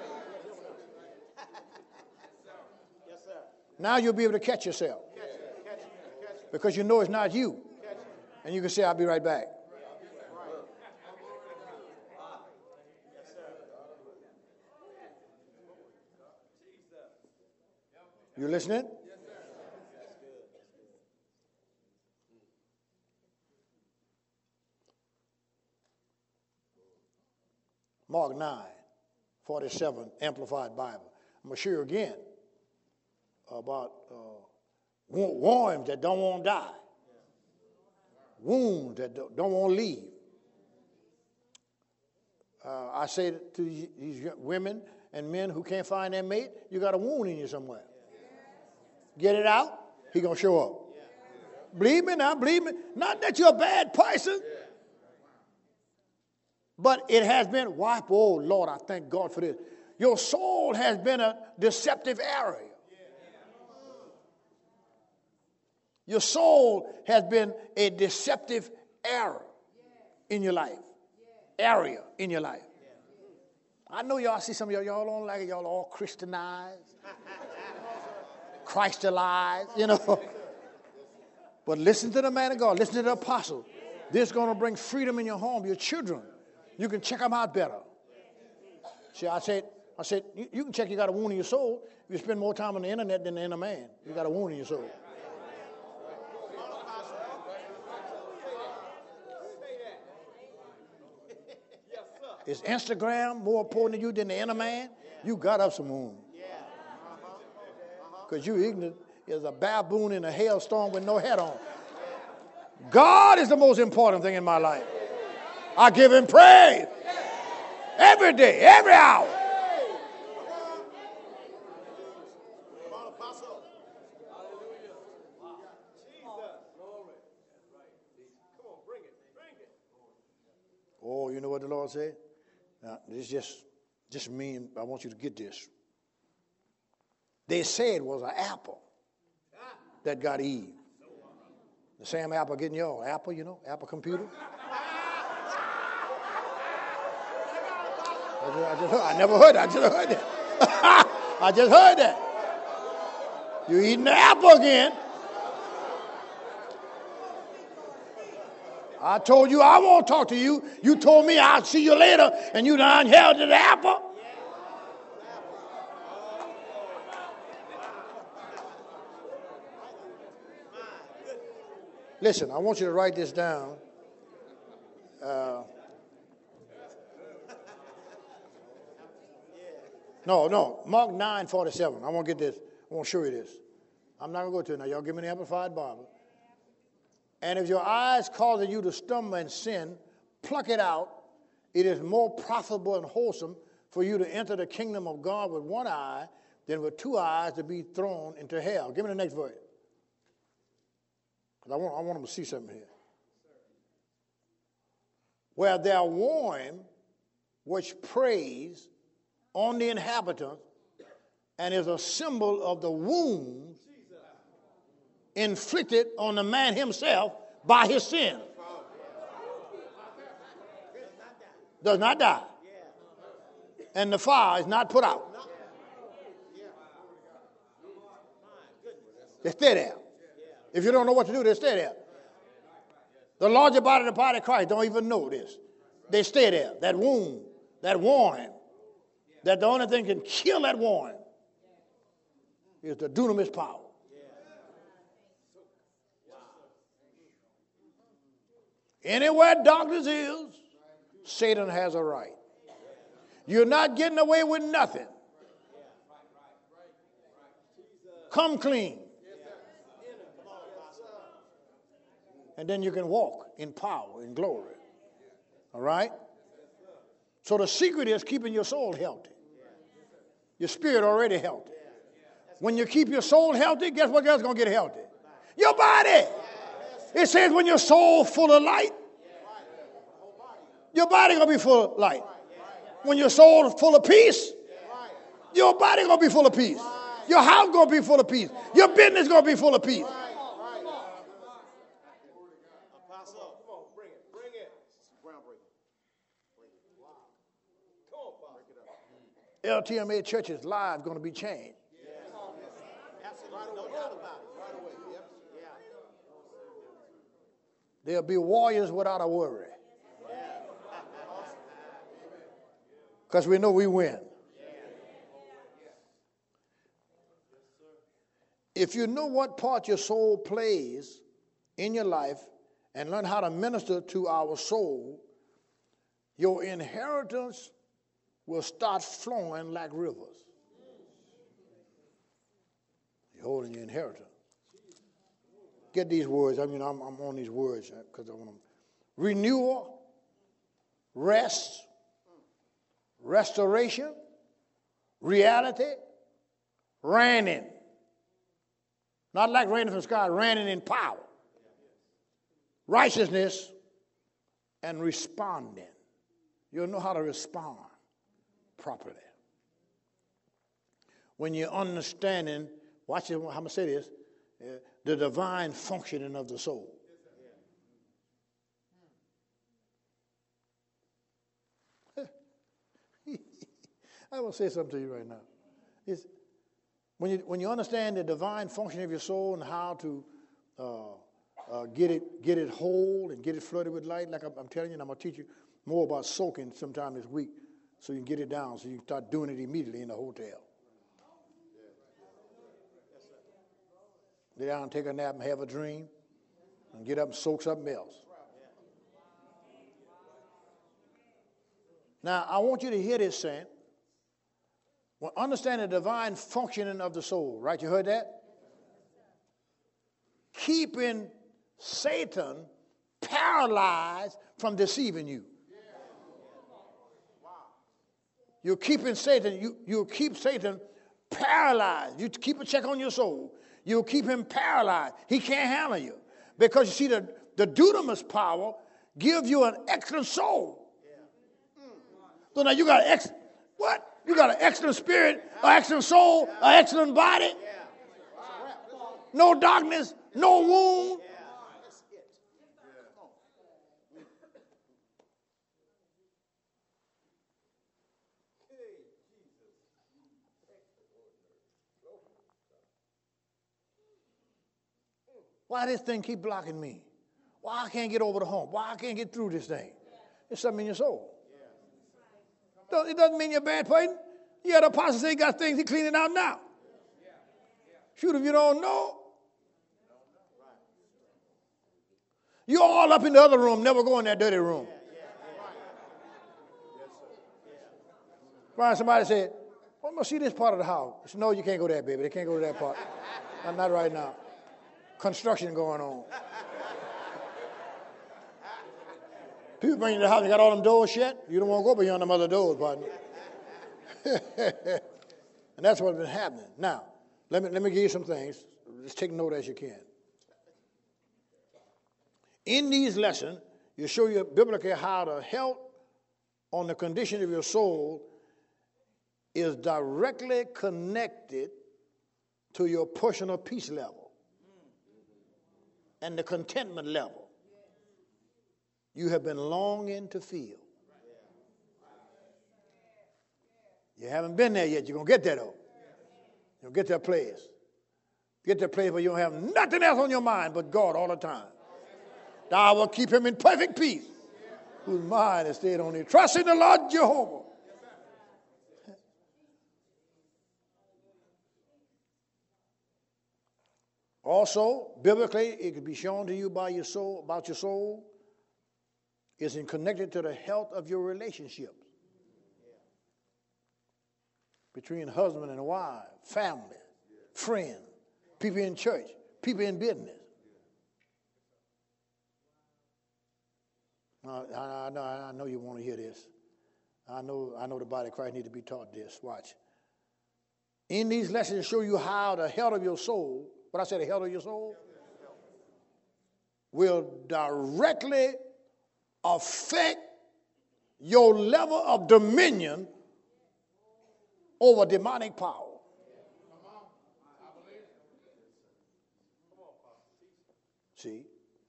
Now you'll be able to catch yourself. Because you know it's not you. And you can say, I'll be right back. You listening? Mark 9:47, Amplified Bible. I'm going to show you again about worms that don't want to die. Wounds that don't want to leave. I say to these women and men who can't find their mate, you got a wound in you somewhere. Get it out, he going to show up. Believe me now, believe me. Not that you're a bad person. But it has been, oh Lord, I thank God for this. Your soul has been a deceptive area. Your soul has been a deceptive area in your life. Area in your life. I know y'all see some of y'all don't like it. Y'all all Christianized. Christianized, But listen to the man of God. Listen to the apostle. This is going to bring freedom in your home, your children. You can check them out better. See, I said, you can check you got a wound in your soul if you spend more time on the internet than the inner man. You got a wound in your soul. Is Instagram more important to you than the inner man? You got up some wound. Because you ignorant as a baboon in a hailstorm with no hat on. God is the most important thing in my life. I give him praise. Every day, every hour. Oh, you know what the Lord said? Now, this just mean I want you to get this. They said it was an apple that got Eve. The same apple getting y'all. Apple, you know, Apple computer. I never heard that. I just heard that. I just heard that. You're eating the apple again. I told you I won't talk to you. You told me I'll see you later, and you done held the apple. Listen, I want you to write this down. No, Mark 9:47. I want to get this. I want to show you this. I'm not going to go to it now. Y'all give me the Amplified Bible. And if your eyes causing you to stumble and sin, pluck it out. It is more profitable and wholesome for you to enter the kingdom of God with one eye than with two eyes to be thrown into hell. Give me the next verse. Because I want them to see something here. Where there worm which preys on the inhabitants and is a symbol of the wounds inflicted on the man himself by his sin. Does not die. And the fire is not put out. They stay there. If you don't know what to do, they stay there. The larger body of the body of Christ don't even know this. They stay there. That wound, that worm, that the only thing can kill that worm is the dunamis power. Anywhere darkness is, Satan has a right. You're not getting away with nothing. Come clean. And then you can walk in power, in glory. All right? So the secret is keeping your soul healthy. Your spirit already healthy. When you keep your soul healthy, guess what else is going to get healthy? Your body. It says when your soul full of light, your body going to be full of light. When your soul full of peace, your body going to be full of peace. Your house going to be full of peace. Your business going to be full of peace. LTMA Church's lives going to be changed. They'll be warriors without a worry. Because we know we win. If you know what part your soul plays in your life and learn how to minister to our soul, your inheritance will start flowing like rivers. You're holding your inheritance. Get these words. I mean, I'm on these words because I want them. Renewal, rest, restoration, reality, reigning. Not like raining from the sky, reigning in power. Righteousness and responding. You'll know how to respond properly. When you're understanding, watch it, how I'm going to say this, the divine functioning of the soul. I will say something to you right now. When you understand the divine function of your soul and how to Get it whole and get it flooded with light. Like I'm telling you, and I'm going to teach you more about soaking sometime this week so you can get it down so you can start doing it immediately in the hotel. Lay down, take a nap, and have a dream, and get up and soak something else. Now, I want you to hear this, saint. Well, understand the divine functioning of the soul, right? You heard that? Keeping Satan paralyzed from deceiving you. You're keeping Satan, you'll keep Satan paralyzed. You keep a check on your soul. You'll keep him paralyzed. He can't handle you. Because you see, the dunamis power gives you an excellent soul. So now you got what? You got an excellent spirit, an excellent soul, an excellent body. No darkness, no wound. Why this thing keep blocking me? Why I can't get over the hump? Why I can't get through this thing? There's something in your soul. It doesn't mean you're a bad person. Yeah, the apostle said he got things, he cleaning out now. Shoot, if you don't know. You're all up in the other room, never go in that dirty room. Right, somebody said, well, I'm going to see this part of the house. I said, no, you can't go there, baby. They can't go to that part. I'm not right now. Construction going on. People bring you to the house, you got all them doors shut. You don't want to go beyond them other doors, partner. And that's what's been happening. Now, let me give you some things. Just take note as you can. In these lessons, you show you biblically how the health on the condition of your soul is directly connected to your personal peace level and the contentment level you have been longing to feel. You haven't been there yet. You're going to get there, though. You'll get to a place. Get to a place where you don't have nothing else on your mind but God all the time. Thou will keep him in perfect peace, whose mind is stayed on thee. Trust in the Lord Jehovah. Also, biblically, it can be shown to you by your soul, about your soul, is connected to the health of your relationships between husband and wife, family, friends, people in church, people in business. I know you want to hear this. I know the body of Christ needs to be taught this. Watch. In these lessons, show you how the health of your soul, what I said, the health of your soul, will directly affect your level of dominion over demonic power. See.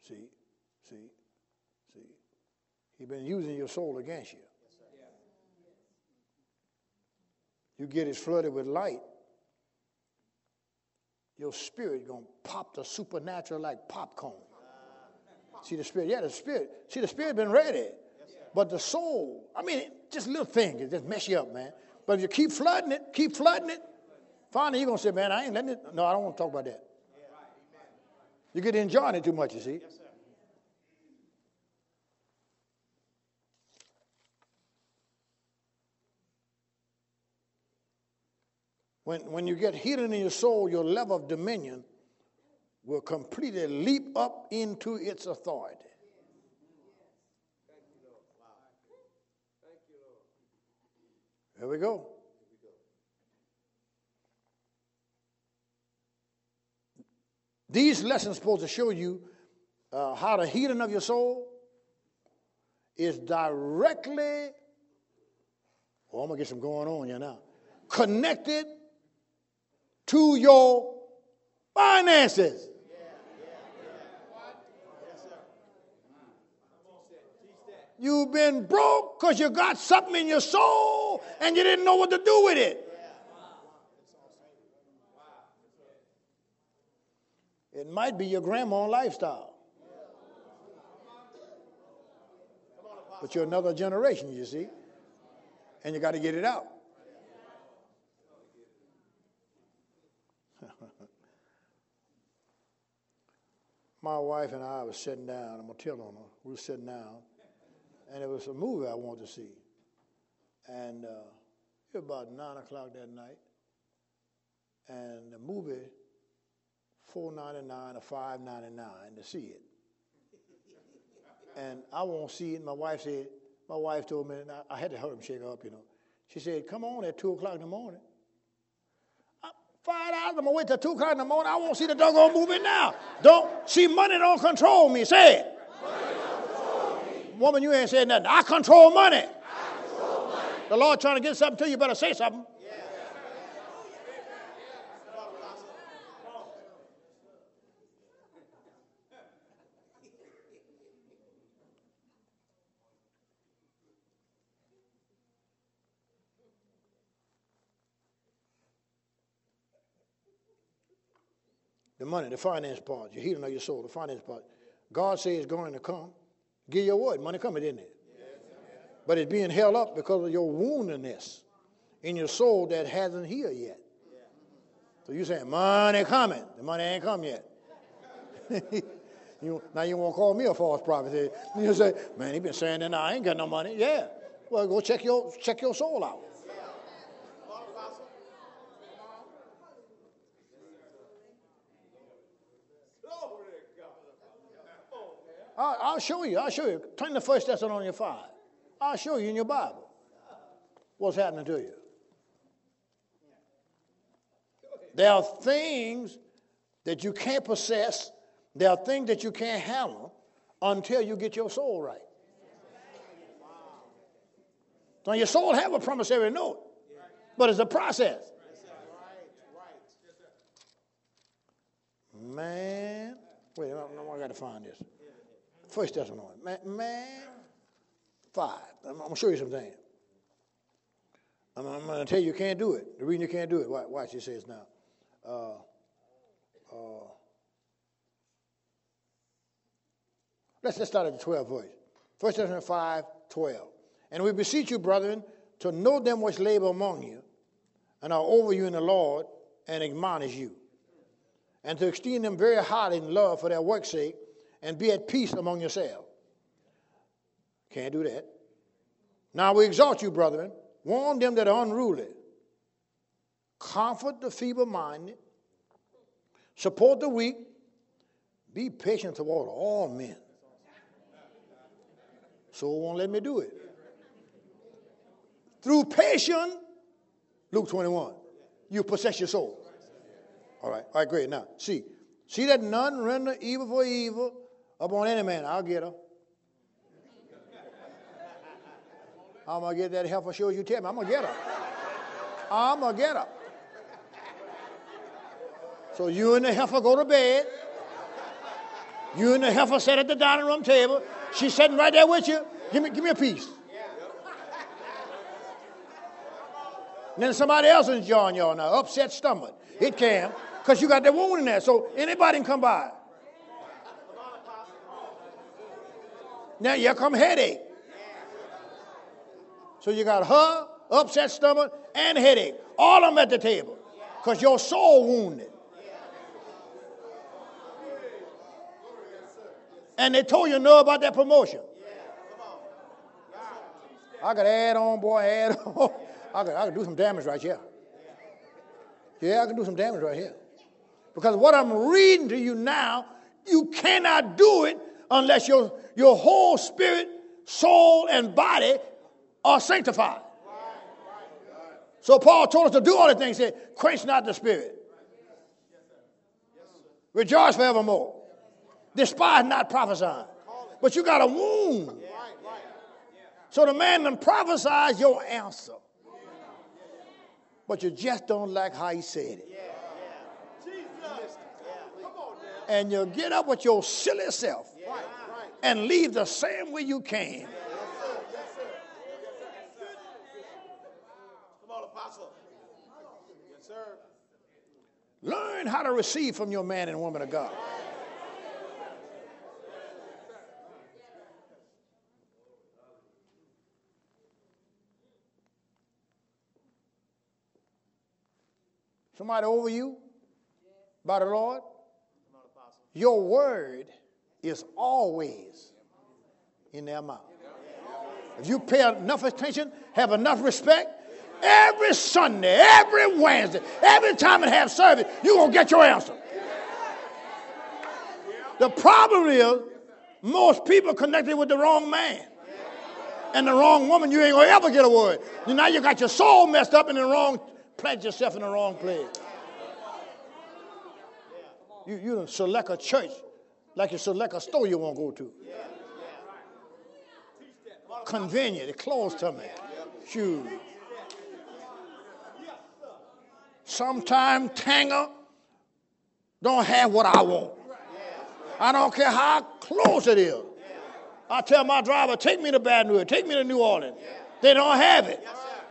He's been using your soul against you. You get it flooded with light, your spirit going to pop the supernatural like popcorn. See the spirit? Yeah, the spirit. See, the spirit been ready. But the soul, I mean, just little things, it just mess you up, man. But if you keep flooding it, finally you're going to say, man, I ain't letting it. No, I don't want to talk about that. You get enjoying it too much, you see. When you get healing in your soul, your level of dominion will completely leap up into its authority. There we go. These lessons are supposed to show you how the healing of your soul is directly, I'm going to get some going on here now, connected to your finances. You've been broke because you got something in your soul and you didn't know what to do with it. It might be your grandma's lifestyle. But you're another generation, you see. And you got to get it out. My wife and I was sitting down. I'm going to tell on her. We were sitting down. And it was a movie I wanted to see. And it was about 9 o'clock that night. And the movie, $4.99 or $5.99 to see it. And I won't see it. My wife told me, and I had to help him shake her up, you know. She said, come on at 2 o'clock in the morning. $5, I'm going to wait till 2 o'clock in the morning. I won't see the doggone movie now. Money don't control me. Say it. Woman, you ain't saying nothing. I control money. The Lord trying to get something to you, you better say something. The money, the finance part, your healing of your soul, the finance part. God says it's going to come. Give your word. Money coming, isn't it? But it's being held up because of your woundedness in your soul that hasn't healed yet. So you're saying, money coming. The money ain't come yet. Now you won't call me a false prophet. You say, man, he been saying that now. I ain't got no money. Yeah. Well, go check your soul out. I'll show you. Turn to 1 Thessalonians 5. I'll show you in your Bible what's happening to you. There are things that you can't possess. There are things that you can't handle until you get your soul right. So your soul have a promissory note, but it's a process. Man, wait, I got to find this. 1 Thessalonians, man, 5. I'm going to show you some things. I'm going to tell you can't do it. The reason you can't do it, watch it says now. Let's start at the 12th verse. 1 Thessalonians 5:12. And we beseech you, brethren, to know them which labor among you, and are over you in the Lord, and admonish you, and to esteem them very highly in love for their work's sake, and be at peace among yourselves. Can't do that. Now we exhort you, brethren, warn them that are unruly, comfort the feeble-minded, support the weak, be patient toward all men. Soul won't let me do it. Through patience, Luke 21, you possess your soul. All right, great. Now, see that none render evil for evil upon any man. I'll get her. I'm going to get that heifer sure as you tell me. I'm going to get her. So you and the heifer go to bed. You and the heifer sit at the dining room table. She's sitting right there with you. Give me a piece. And then somebody else is enjoying y'all now. Upset stomach. It can. Because you got that wound in there. So anybody can come by. Now here come headache. So you got her, upset stomach, and headache. All of them at the table. Because your soul wounded. And they told you to know about that promotion. I could add on, boy, add on. I could do some damage right here. Yeah, I can do some damage right here. Because what I'm reading to you now, you cannot do it unless your whole spirit, soul, and body are sanctified. So Paul told us to do all the things. He said, quench not the spirit. Rejoice forevermore. Despise not prophesying. But you got a wound. So the man that prophesies your answer. But you just don't like how he said it. And you get up with your silly self and leave the same way you came. Come on, Apostle. Yes, sir. Learn how to receive from your man and woman of God. Somebody over you by the Lord? Your word is always in their mouth. If you pay enough attention, have enough respect, every Sunday, every Wednesday, every time it has service, you're going to get your answer. The problem is most people connected with the wrong man and the wrong woman. You ain't going to ever get a word. Now you got your soul messed up in the wrong, plant yourself in the wrong place. You don't select a church like you select a store you won't go to. Convenient, it's close to me. Shoot. Sometimes Tanger don't have what I want. I don't care how close it is. I tell my driver, take me to Baton Rouge, take me to New Orleans. They don't have it.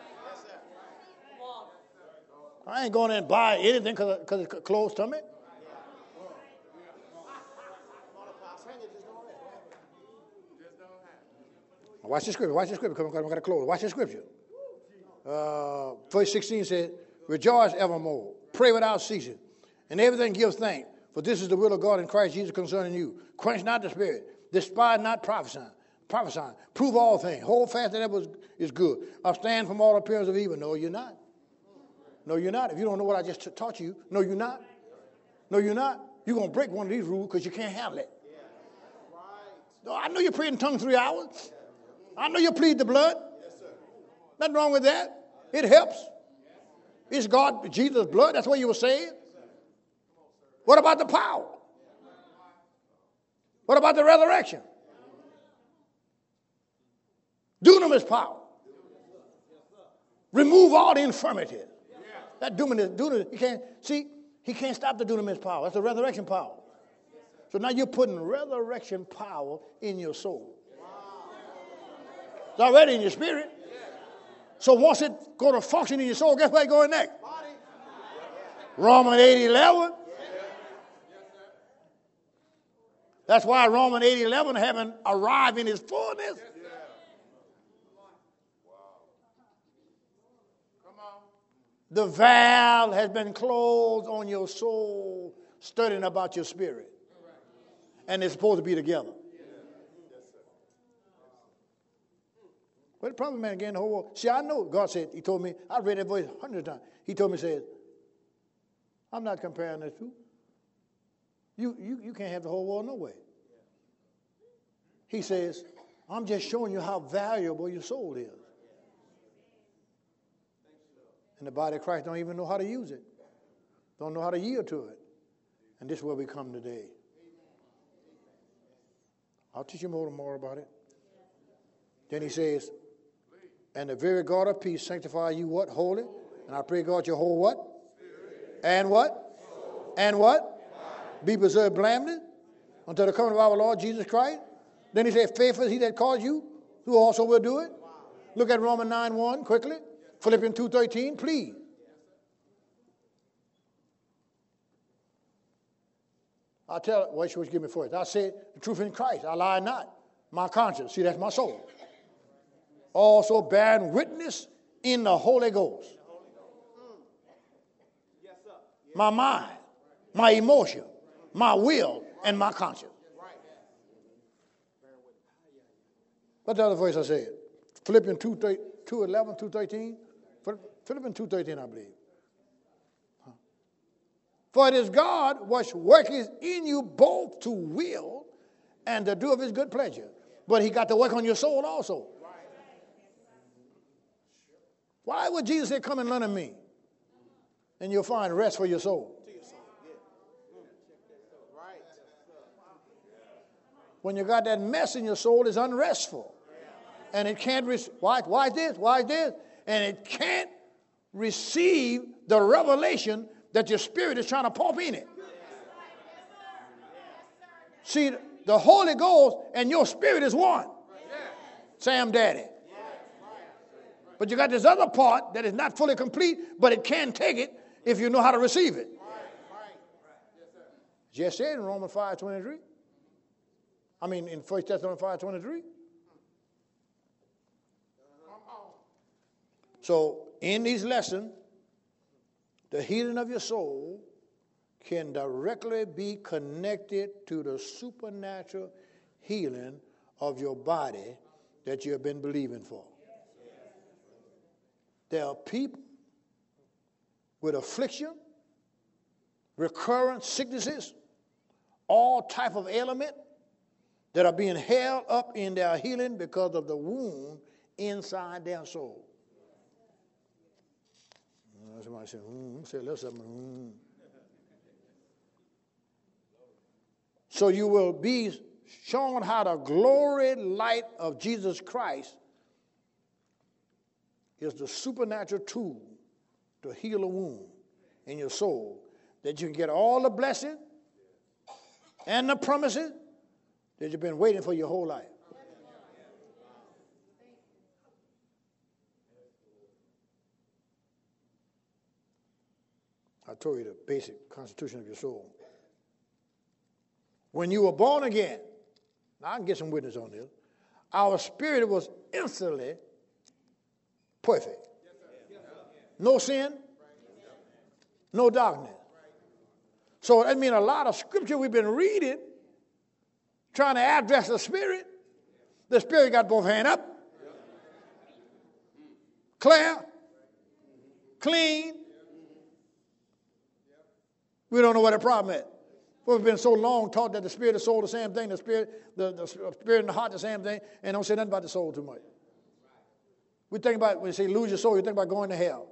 I ain't going in and buy anything because it's close to me. Watch the scripture. Watch the scripture. Come on, I'm going to close. Watch the scripture. Verse 16 says, rejoice evermore. Pray without ceasing. And everything give thanks. For this is the will of God in Christ Jesus concerning you. Quench not the spirit. Despise not prophesying. Prove all things. Hold fast that ever is good. Abstain from all appearance of evil. No, you're not. No, you're not. If you don't know what I just taught you, no, you're not. No, you're not. You're going to break one of these rules because you can't handle it. No, I know you pray in tongues 3 hours. I know you plead the blood. Nothing wrong with that. It helps. It's God, Jesus' blood. That's what you were saying. What about the power? What about the resurrection? Dunamis power. Remove all the infirmity. That dunamis, he can't stop the dunamis power. That's the resurrection power. So now you're putting resurrection power in your soul. It's already in your spirit. So once it going to function in your soul, guess where it's going next? Romans 8:11. That's why Romans 8:11 haven't arrived in his fullness. The valve has been closed on your soul, studying about your spirit. And they're supposed to be together. But the problem, man, again, the whole world. See, I know God said, he told me, I've read that voice 100 times. He told me, says, I'm not comparing the two. You can't have the whole world no way. He says, I'm just showing you how valuable your soul is. And the body of Christ don't even know how to use it. Don't know how to yield to it. And this is where we come today. I'll teach you more tomorrow about it. Then he says, and the very God of peace sanctify you what? Holy. And I pray God your whole what? And what? And what? Be preserved blameless until the coming of our Lord Jesus Christ. Then he said, faithful is he that calls you, who also will do it. Look at Romans 9:1 quickly. Philippians 2:13, please. I'll tell what you give me first. I say the truth in Christ. I lie not. My conscience. See, that's my soul. Also bearing witness in the Holy Ghost. My mind, my emotion, my will, and my conscience. What's the other voice I said? Philippians 2:11, 2:13. Philippians 2:13, I believe. For it is God which worketh in you both to will and to do of his good pleasure. But he got to work on your soul also. Why would Jesus say, come and learn of me? And you'll find rest for your soul. When you got that mess in your soul, it's unrestful. And it can't, why is this? Why is this? And it can't receive the revelation that your spirit is trying to pump in it. See, the Holy Ghost and your spirit is one. Sam Daddy. But you got this other part that is not fully complete, but it can take it if you know how to receive it. Just said in Romans 5:23. I mean, in 1 Thessalonians 5:23. So, in these lessons, the healing of your soul can directly be connected to the supernatural healing of your body that you have been believing for. There are people with affliction, recurrent sicknesses, all type of ailment that are being held up in their healing because of the wound inside their soul. Somebody said, say a little something. So you will be shown how the glory light of Jesus Christ is the supernatural tool to heal a wound in your soul, that you can get all the blessing and the promises that you've been waiting for your whole life. I told you the basic constitution of your soul. When you were born again, now I can get some witness on this, our spirit was instantly perfect. No sin, no darkness. So that means a lot of scripture we've been reading, trying to address the spirit got both hands up, clear, clean. We don't know what the problem is. We've been so long taught that the spirit and the soul the same thing, the spirit and the heart the same thing, and don't say nothing about the soul too much. We think about, when you say lose your soul, you think about going to hell.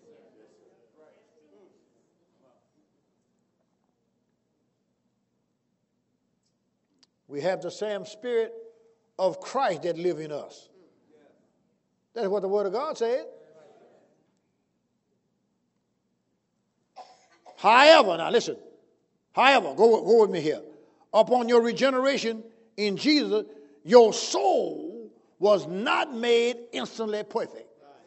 We have the same spirit of Christ that lives in us. That's what the Word of God said. However, now listen. However, go with me here. Upon your regeneration in Jesus, your soul was not made instantly perfect.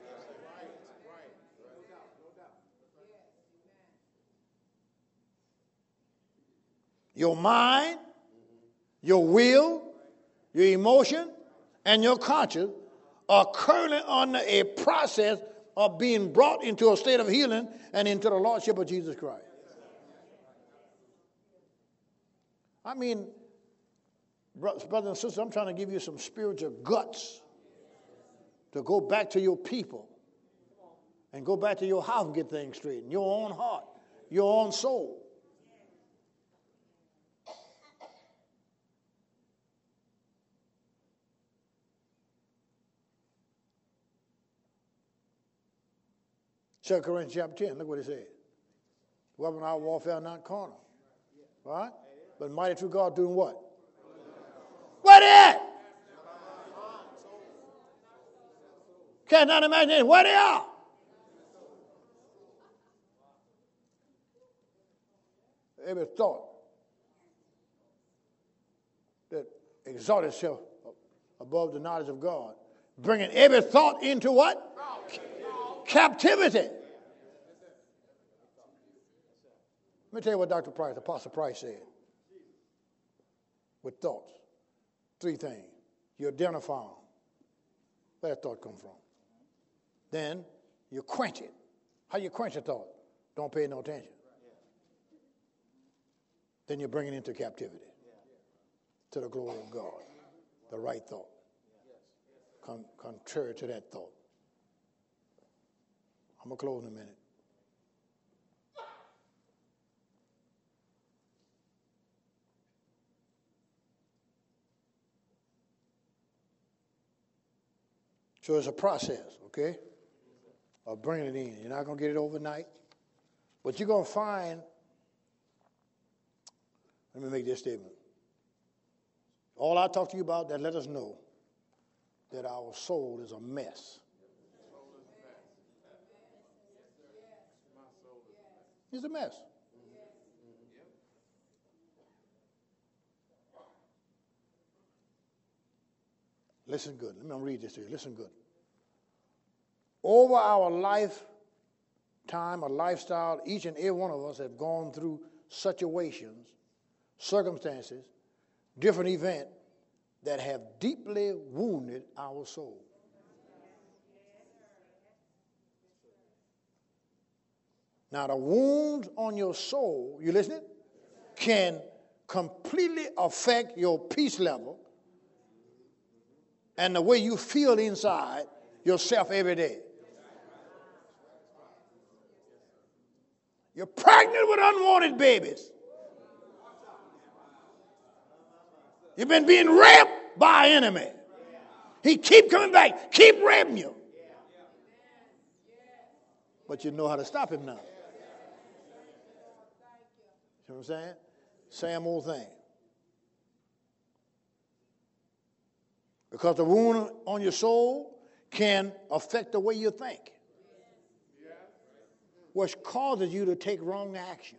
Your mind, your will, your emotion, and your conscience are currently under a process of being brought into a state of healing and into the Lordship of Jesus Christ. I mean, brothers and sisters, I'm trying to give you some spiritual guts to go back to your people and go back to your house and get things straight, in your own heart, your own soul. Second Corinthians chapter 10, look what it says. Weapon of our warfare not carnal. Right? But mighty through God doing what? What is it? Cannot imagine what they are. Every thought that exalts itself above the knowledge of God, bringing every thought into what? Captivity. Let me tell you what Dr. Price, Apostle Price said. With thoughts, three things. You identify them. Where that thought come from? Then you quench it. How do you quench a thought? Don't pay no attention. Then you bring it into captivity to the glory of God. The right thought. Contrary to that thought. I'm going to close in a minute. So it's a process, okay, of bringing it in. You're not going to get it overnight, but you're going to find, let me make this statement. All I talk to you about, that let us know that our soul is a mess. It's a mess. Listen good. Let me read this to you. Listen good. Over our lifetime or lifestyle, each and every one of us have gone through situations, circumstances, different events that have deeply wounded our soul. Now, the wounds on your soul, you listening, can completely affect your peace level and the way you feel inside yourself every day. You're pregnant with unwanted babies. You've been being raped by an enemy. He keep coming back, keep raping you. But you know how to stop him now. You know what I'm saying? Same old thing. Because the wound on your soul can affect the way you think, which causes you to take wrong action.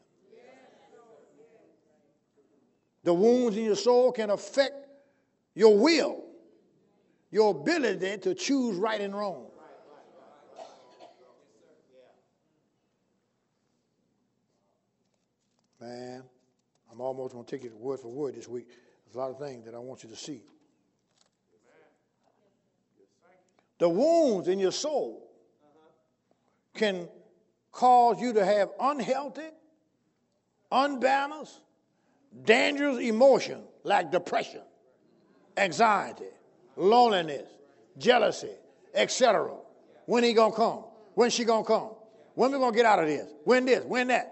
The wounds in your soul can affect your will, your ability to choose right and wrong. Man, I'm almost going to take it word for word this week. There's a lot of things that I want you to see. The wounds in your soul can cause you to have unhealthy, unbalanced, dangerous emotion like depression, anxiety, loneliness, jealousy, etc. When he going to come? When she going to come? When we going to get out of this? When this? When that?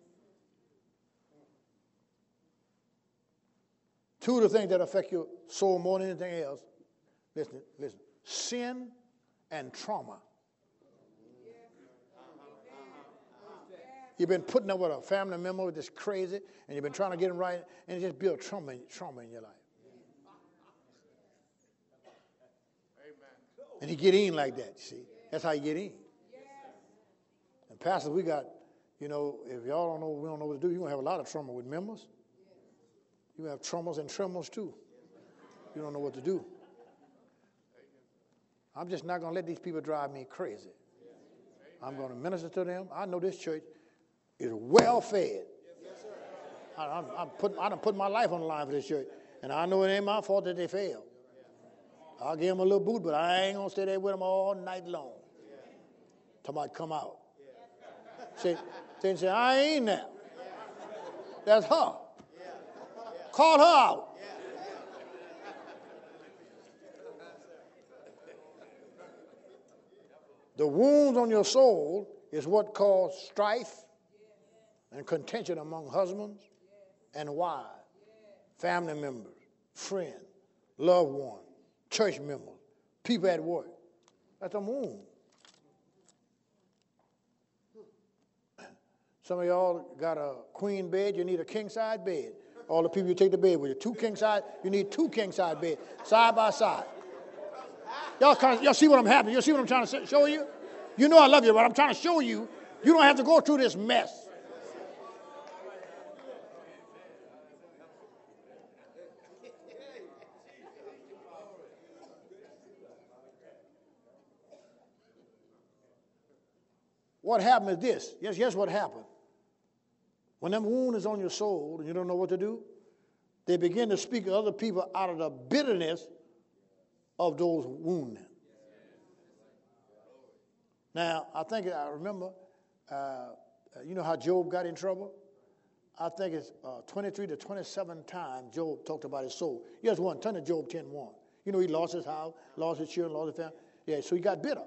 Two of the things that affect your soul more than anything else, listen, sin and trauma. You've been putting up with a family member that's crazy, and you've been trying to get him right, and it just builds trauma in your life. And he get in like that, you see. That's how you get in. And pastors, we got, if y'all don't know, we don't know what to do, you're going to have a lot of trauma with members. You have traumas and tremors too. You don't know what to do. I'm just not going to let these people drive me crazy. I'm going to minister to them. I know this church is well fed. I done put my life on the line for this church. And I know it ain't my fault that they fail. I'll give them a little boot, but I ain't going to stay there with them all night long. Till I come out. Say, I ain't now. That's her. Call her out. The wounds on your soul is what causes strife and contention among husbands and wives, family members, friends, loved ones, church members, people at work. That's a wound. Some of y'all got a queen bed, you need a king-size bed. All the people you take to bed with you, two king-size, you need two king-size beds, side by side. Y'all see what I'm happening? You see what I'm trying to show you? You know I love you, but I'm trying to show you, you don't have to go through this mess. What happened is this. Yes, what happened. When that wound is on your soul and you don't know what to do, they begin to speak to other people out of the bitterness of those wounds. Now, I remember, you know how Job got in trouble? I think it's 23 to 27 times Job talked about his soul. Here's one, turn to Job 10:1. You know he lost his house, lost his children, lost his family. Yeah, so he got bitter.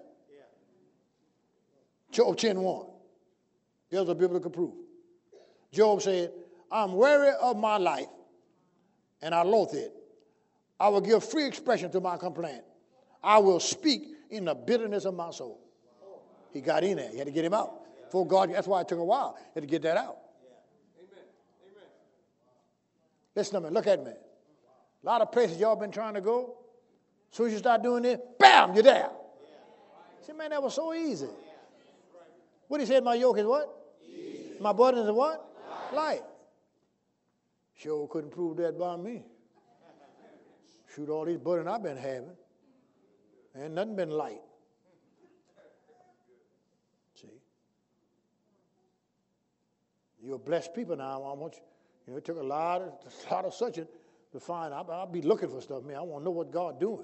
Job 10:1. Here's a biblical proof. Job said, I'm weary of my life, and I loathe it. I will give free expression to my complaint. I will speak in the bitterness of my soul. He got in there. He had to get him out. For God, that's why it took a while. He had to get that out. Amen. Listen to me. Look at me. A lot of places y'all been trying to go. As soon as you start doing this, bam, you're there. See, man, that was so easy. What he said, my yoke is what? Easy. My burden is what? Light. Sure couldn't prove that by me. Shoot, all these burdens I've been having. Ain't nothing been light. See? You're blessed people now. I want you. It took a lot of searching to find. I'll be looking for stuff, man. I want to know what God's doing.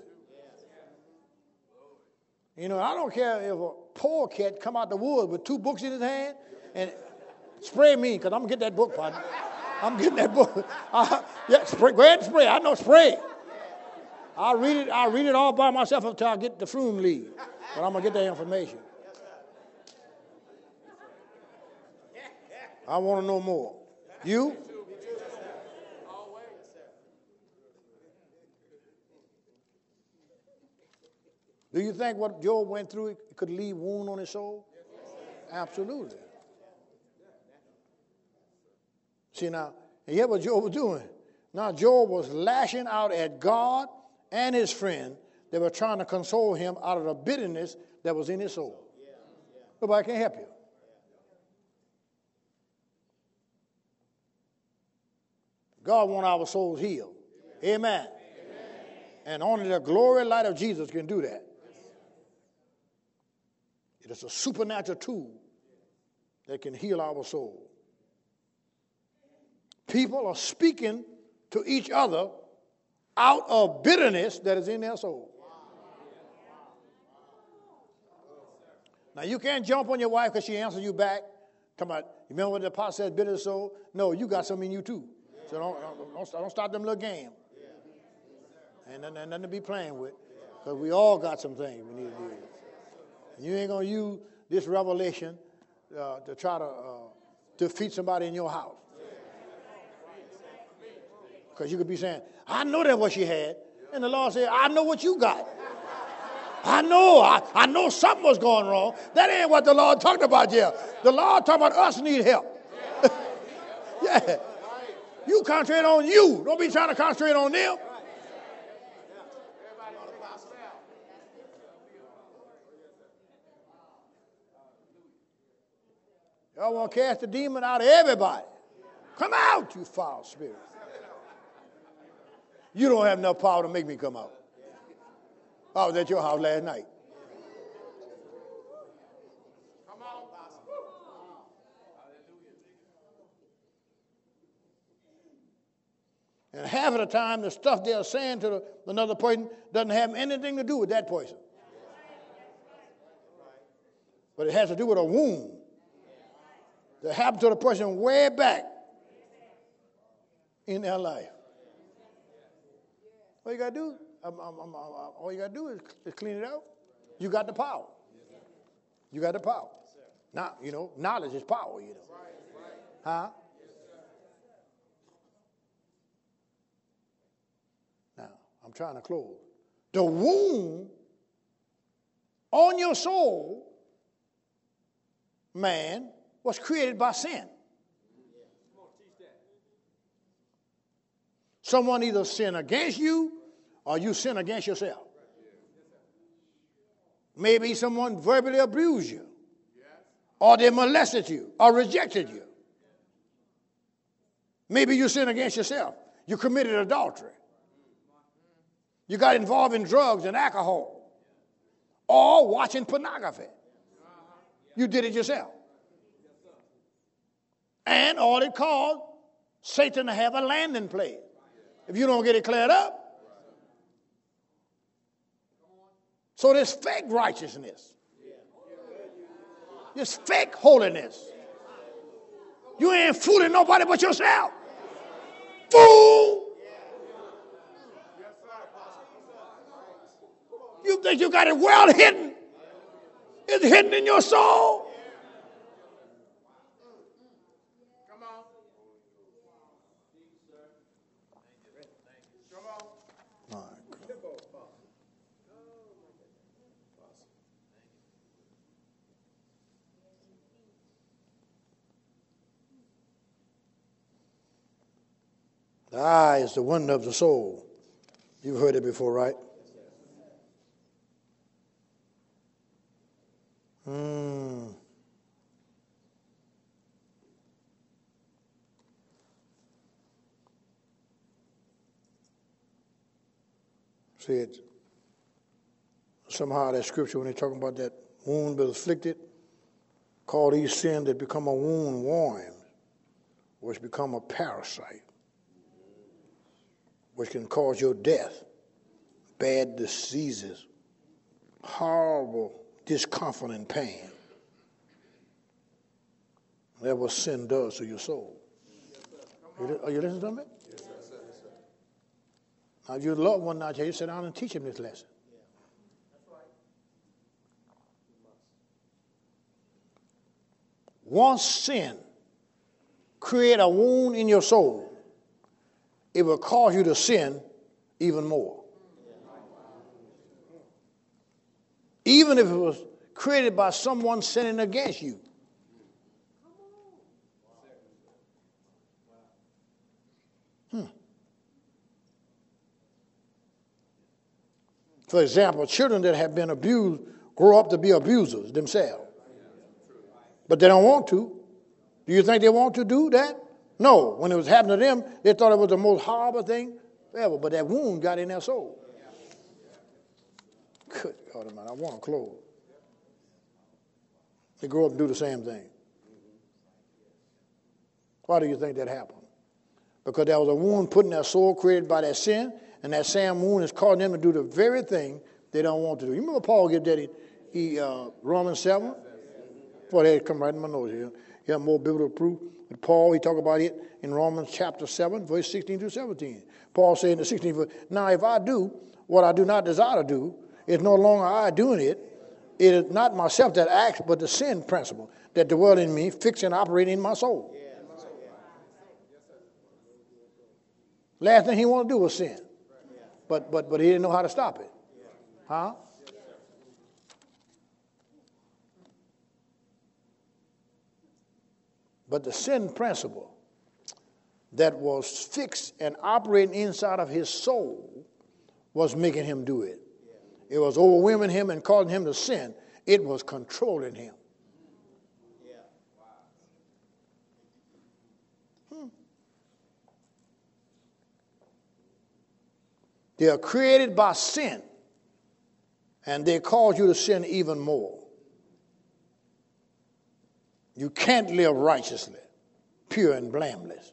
I don't care if a poor cat come out the woods with 2 books in his hand And spray me, because I'm going to get that book, partner. I'm getting that book. Yeah, spray, go ahead and spray. I know spray. I'll read it all by myself until I get the Froome lead. But I'm going to get that information. I want to know more. You? Do you think what Job went through could leave wound on his soul? Absolutely. See now, and hear what Job was doing. Now Job was lashing out at God and his friend that were trying to console him out of the bitterness that was in his soul. Nobody can help you. God wants our souls healed. Amen. And only the glory and light of Jesus can do that. It is a supernatural tool that can heal our soul. People are speaking to each other out of bitterness that is in their soul. Now, you can't jump on your wife because she answers you back. Come on, you remember what the apostle said, bitter soul? No, you got something in you too. So don't start them little games. Ain't nothing to be playing with, because we all got some things we need to do. And you ain't going to use this revelation to try to defeat somebody in your house. Because you could be saying, I know that's what she had. And the Lord said, I know what you got. I know something was going wrong. That ain't what the Lord talked about here. The Lord talking about us need help. Yeah. You concentrate on you. Don't be trying to concentrate on them. Y'all want to cast the demon out of everybody. Come out, you foul spirit. You don't have enough power to make me come out. I was at your house last night. Come on. And half of the time, the stuff they're saying to another person doesn't have anything to do with that person. But it has to do with a wound that happened to the person way back in their life. All you got to do is clean it out. You got the power. You got the power. Now, knowledge is power, Huh? Now, I'm trying to close. The wound on your soul, man, was created by sin. Someone either sin against you or you sin against yourself. Maybe someone verbally abused you, or they molested you, or rejected you. Maybe you sin against yourself. You committed adultery. You got involved in drugs and alcohol, or watching pornography. You did it yourself. And all it caused Satan to have a landing place. If you don't get it cleared up. So there's fake righteousness. There's fake holiness. You ain't fooling nobody but yourself. Fool! You think you got it well hidden? It's hidden in your soul. The eye is the window of the soul. You've heard it before, right? See it. Somehow that scripture, when they're talking about that wound but afflicted, call these sins that become a wound worms, which become a parasite, which can cause your death, bad diseases, horrible discomfort and pain. That's what sin does to your soul. Are you listening to me? Now, if you love one now, you sit down and teach him this lesson. Once sin create a wound in your soul, it will cause you to sin even more. Even if it was created by someone sinning against you. For example, children that have been abused grow up to be abusers themselves. But they don't want to. Do you think they want to do that? No. When it was happening to them, they thought it was the most horrible thing ever. But that wound got in their soul. Good God Almighty, I want to close. They grow up and do the same thing. Why do you think that happened? Because there was a wound put in their soul created by that sin, and that same wound is causing them to do the very thing they don't want to do. You remember Paul get that in Romans 7? Boy, they come right in my nose here. You have more biblical proof. But Paul, he talk about it in Romans chapter 7, verse 16 through 17. Paul said in the 16th verse, now if I do what I do not desire to do, it's no longer I doing it. It is not myself that acts, but the sin principle that dwell in me, fix and operate in my soul. Last thing he wanted to do was sin. But he didn't know how to stop it. Huh? But the sin principle that was fixed and operating inside of his soul was making him do it. It was overwhelming him and causing him to sin. It was controlling him. They are created by sin, and they cause you to sin even more. You can't live righteously, pure and blameless.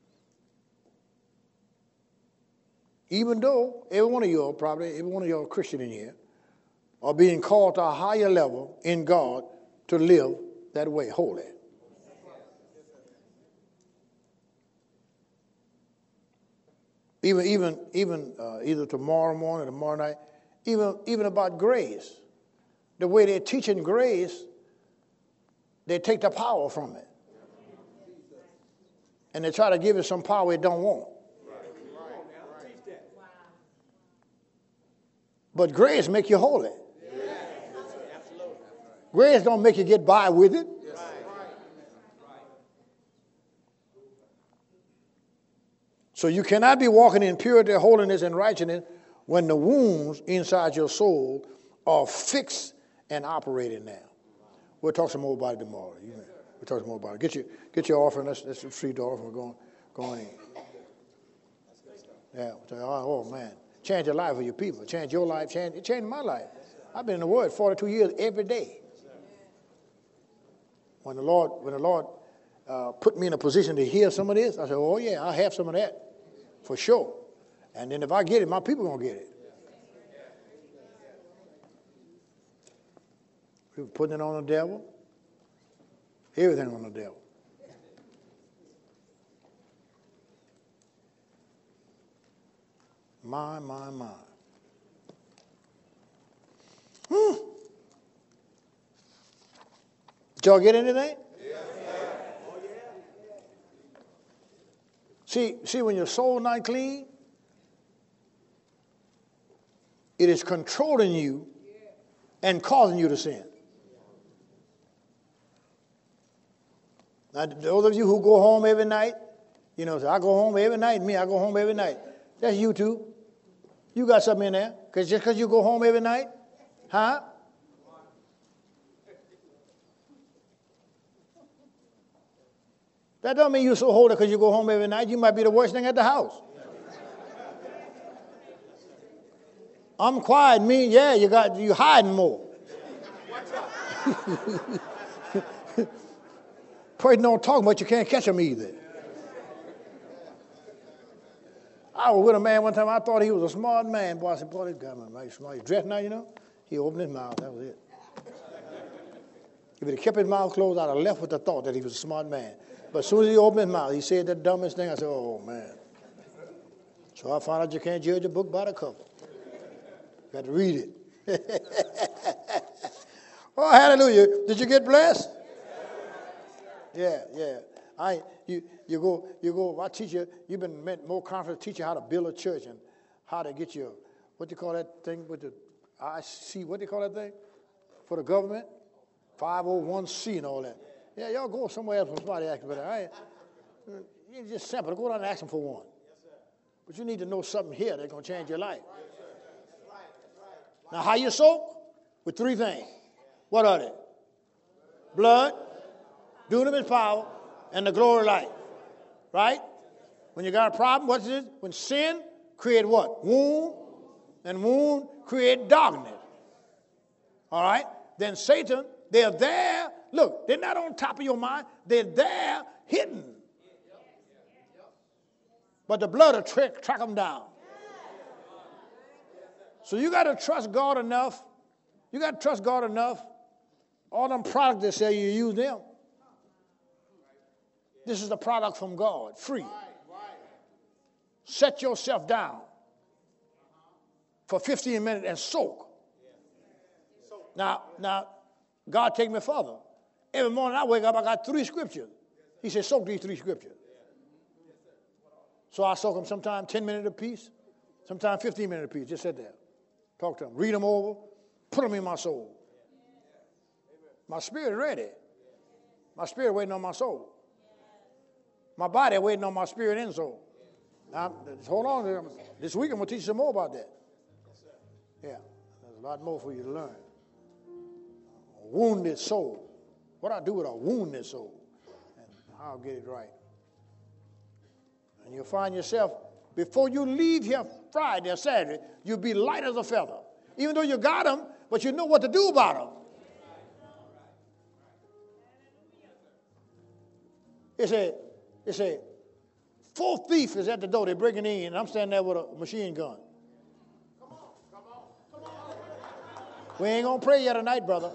Even though every one of you, probably every one of you are Christian in here, are being called to a higher level in God to live that way, holy. Even either tomorrow morning or tomorrow night, even about grace. The way they're teaching grace, they take the power from it. And they try to give it some power it don't want. But grace make you holy. Grace don't make you get by with it. So you cannot be walking in purity, holiness, and righteousness when the wounds inside your soul are fixed and operating now. We'll talk some more about it tomorrow. We'll talk some more about it. Get your offering. Let's feed the offering. We're going in. Yeah. Oh man, change the life of your people. Change your life. Change my life. I've been in the Word 42 years every day. When the Lord put me in a position to hear some of this, I said, oh yeah, I'll have some of that for sure. And then if I get it, my people gonna get it. We're putting it on the devil. Everything on the devil. My. Did y'all get anything? See, when your soul not clean, it is controlling you and causing you to sin. Now, those of you who go home every night, say, I go home every night, I go home every night. That's you too. You got something in there. Just because you go home every night? Huh? That don't mean you're so holy because you go home every night. You might be the worst thing at the house. I'm quiet mean, yeah, you hiding more. Person don't talk much, you can't catch them either. I was with a man one time, I thought he was a smart man. Boy, I said, boy, this guy might be smart. He's dressed now, He opened his mouth, that was it. If he'd kept his mouth closed, I'd have left with the thought that he was a smart man. But as soon as he opened his mouth, he said the dumbest thing. I said, oh, man. So I found out you can't judge a book by the cover. You got to read it. Oh, hallelujah. Did you get blessed? Yeah. You go, I teach you, you've been meant more confident to teach you how to build a church and how to get your, what do you call that thing with the IC, what do you call that thing? For the government? 501c and all that. Yeah, y'all go somewhere else when somebody asks for that. You just simple. Go down and ask them for one. But you need to know something here that's going to change your life. Now, how you soak? With three things. What are they? Blood, dunamis power, and the glory light. Right? When you got a problem, what is it? When sin create what? Wound, and wound create darkness. All right? Then Satan, they're there. Look, they're not on top of your mind. They're there hidden. But the blood will track them down. So you got to trust God enough. You got to trust God enough. All them products that say you use them. This is the product from God, free. Set yourself down for 15 minutes and soak. Now, God take me further. Every morning I wake up, I got 3 scriptures. He said, soak these 3 scriptures. So I soak them sometime 10 minutes apiece, sometime 15 minutes apiece. Just sit there. Talk to them. Read them over. Put them in my soul. My spirit ready. My spirit waiting on my soul. My body waiting on my spirit and soul. Now, hold on. This week I'm going to teach you some more about that. Yeah. There's a lot more for you to learn. A wounded soul. What I do with a wounded soul. And I'll get it right. And you'll find yourself, before you leave here Friday or Saturday, you'll be light as a feather. Even though you got them, but you know what to do about them. It's a full thief is at the door. They're breaking in, and I'm standing there with a machine gun. Come on. We ain't going to pray yet tonight, brother.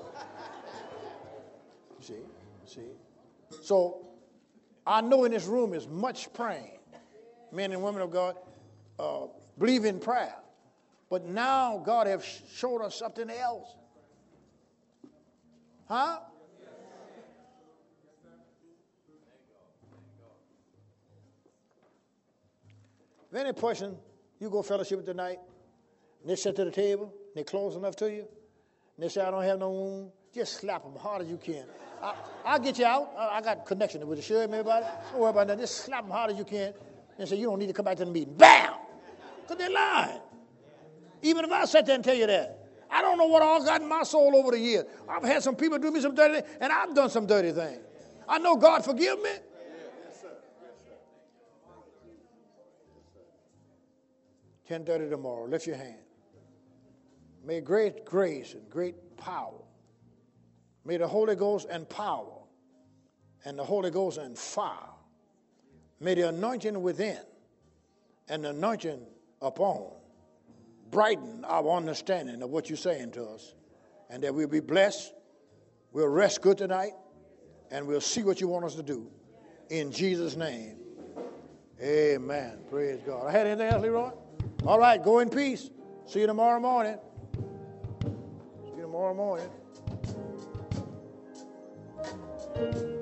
See? So I know in this room is much praying. Men and women of God believe in prayer. But now God has showed us something else. Huh? If any person, you go fellowship tonight, and they sit to the table, and they're close enough to you, and they say, I don't have no wound, just slap them hard as you can. I'll get you out. I got connection with the sheriff and everybody. Don't worry about that. Just slap them hard as you can and say, you don't need to come back to the meeting. Bam! Because they're lying. Even if I sit there and tell you that. I don't know what all got in my soul over the years. I've had some people do me some dirty things, and I've done some dirty things. I know God forgive me. 10:30 tomorrow. Lift your hand. May great grace and great power. May the Holy Ghost and power and the Holy Ghost and fire. May the anointing within and the anointing upon brighten our understanding of what you're saying to us, and that we'll be blessed. We'll rest good tonight, and we'll see what you want us to do. In Jesus' name, amen. Praise God. I had anything else, Leroy? All right, go in peace. See you tomorrow morning. See you tomorrow morning.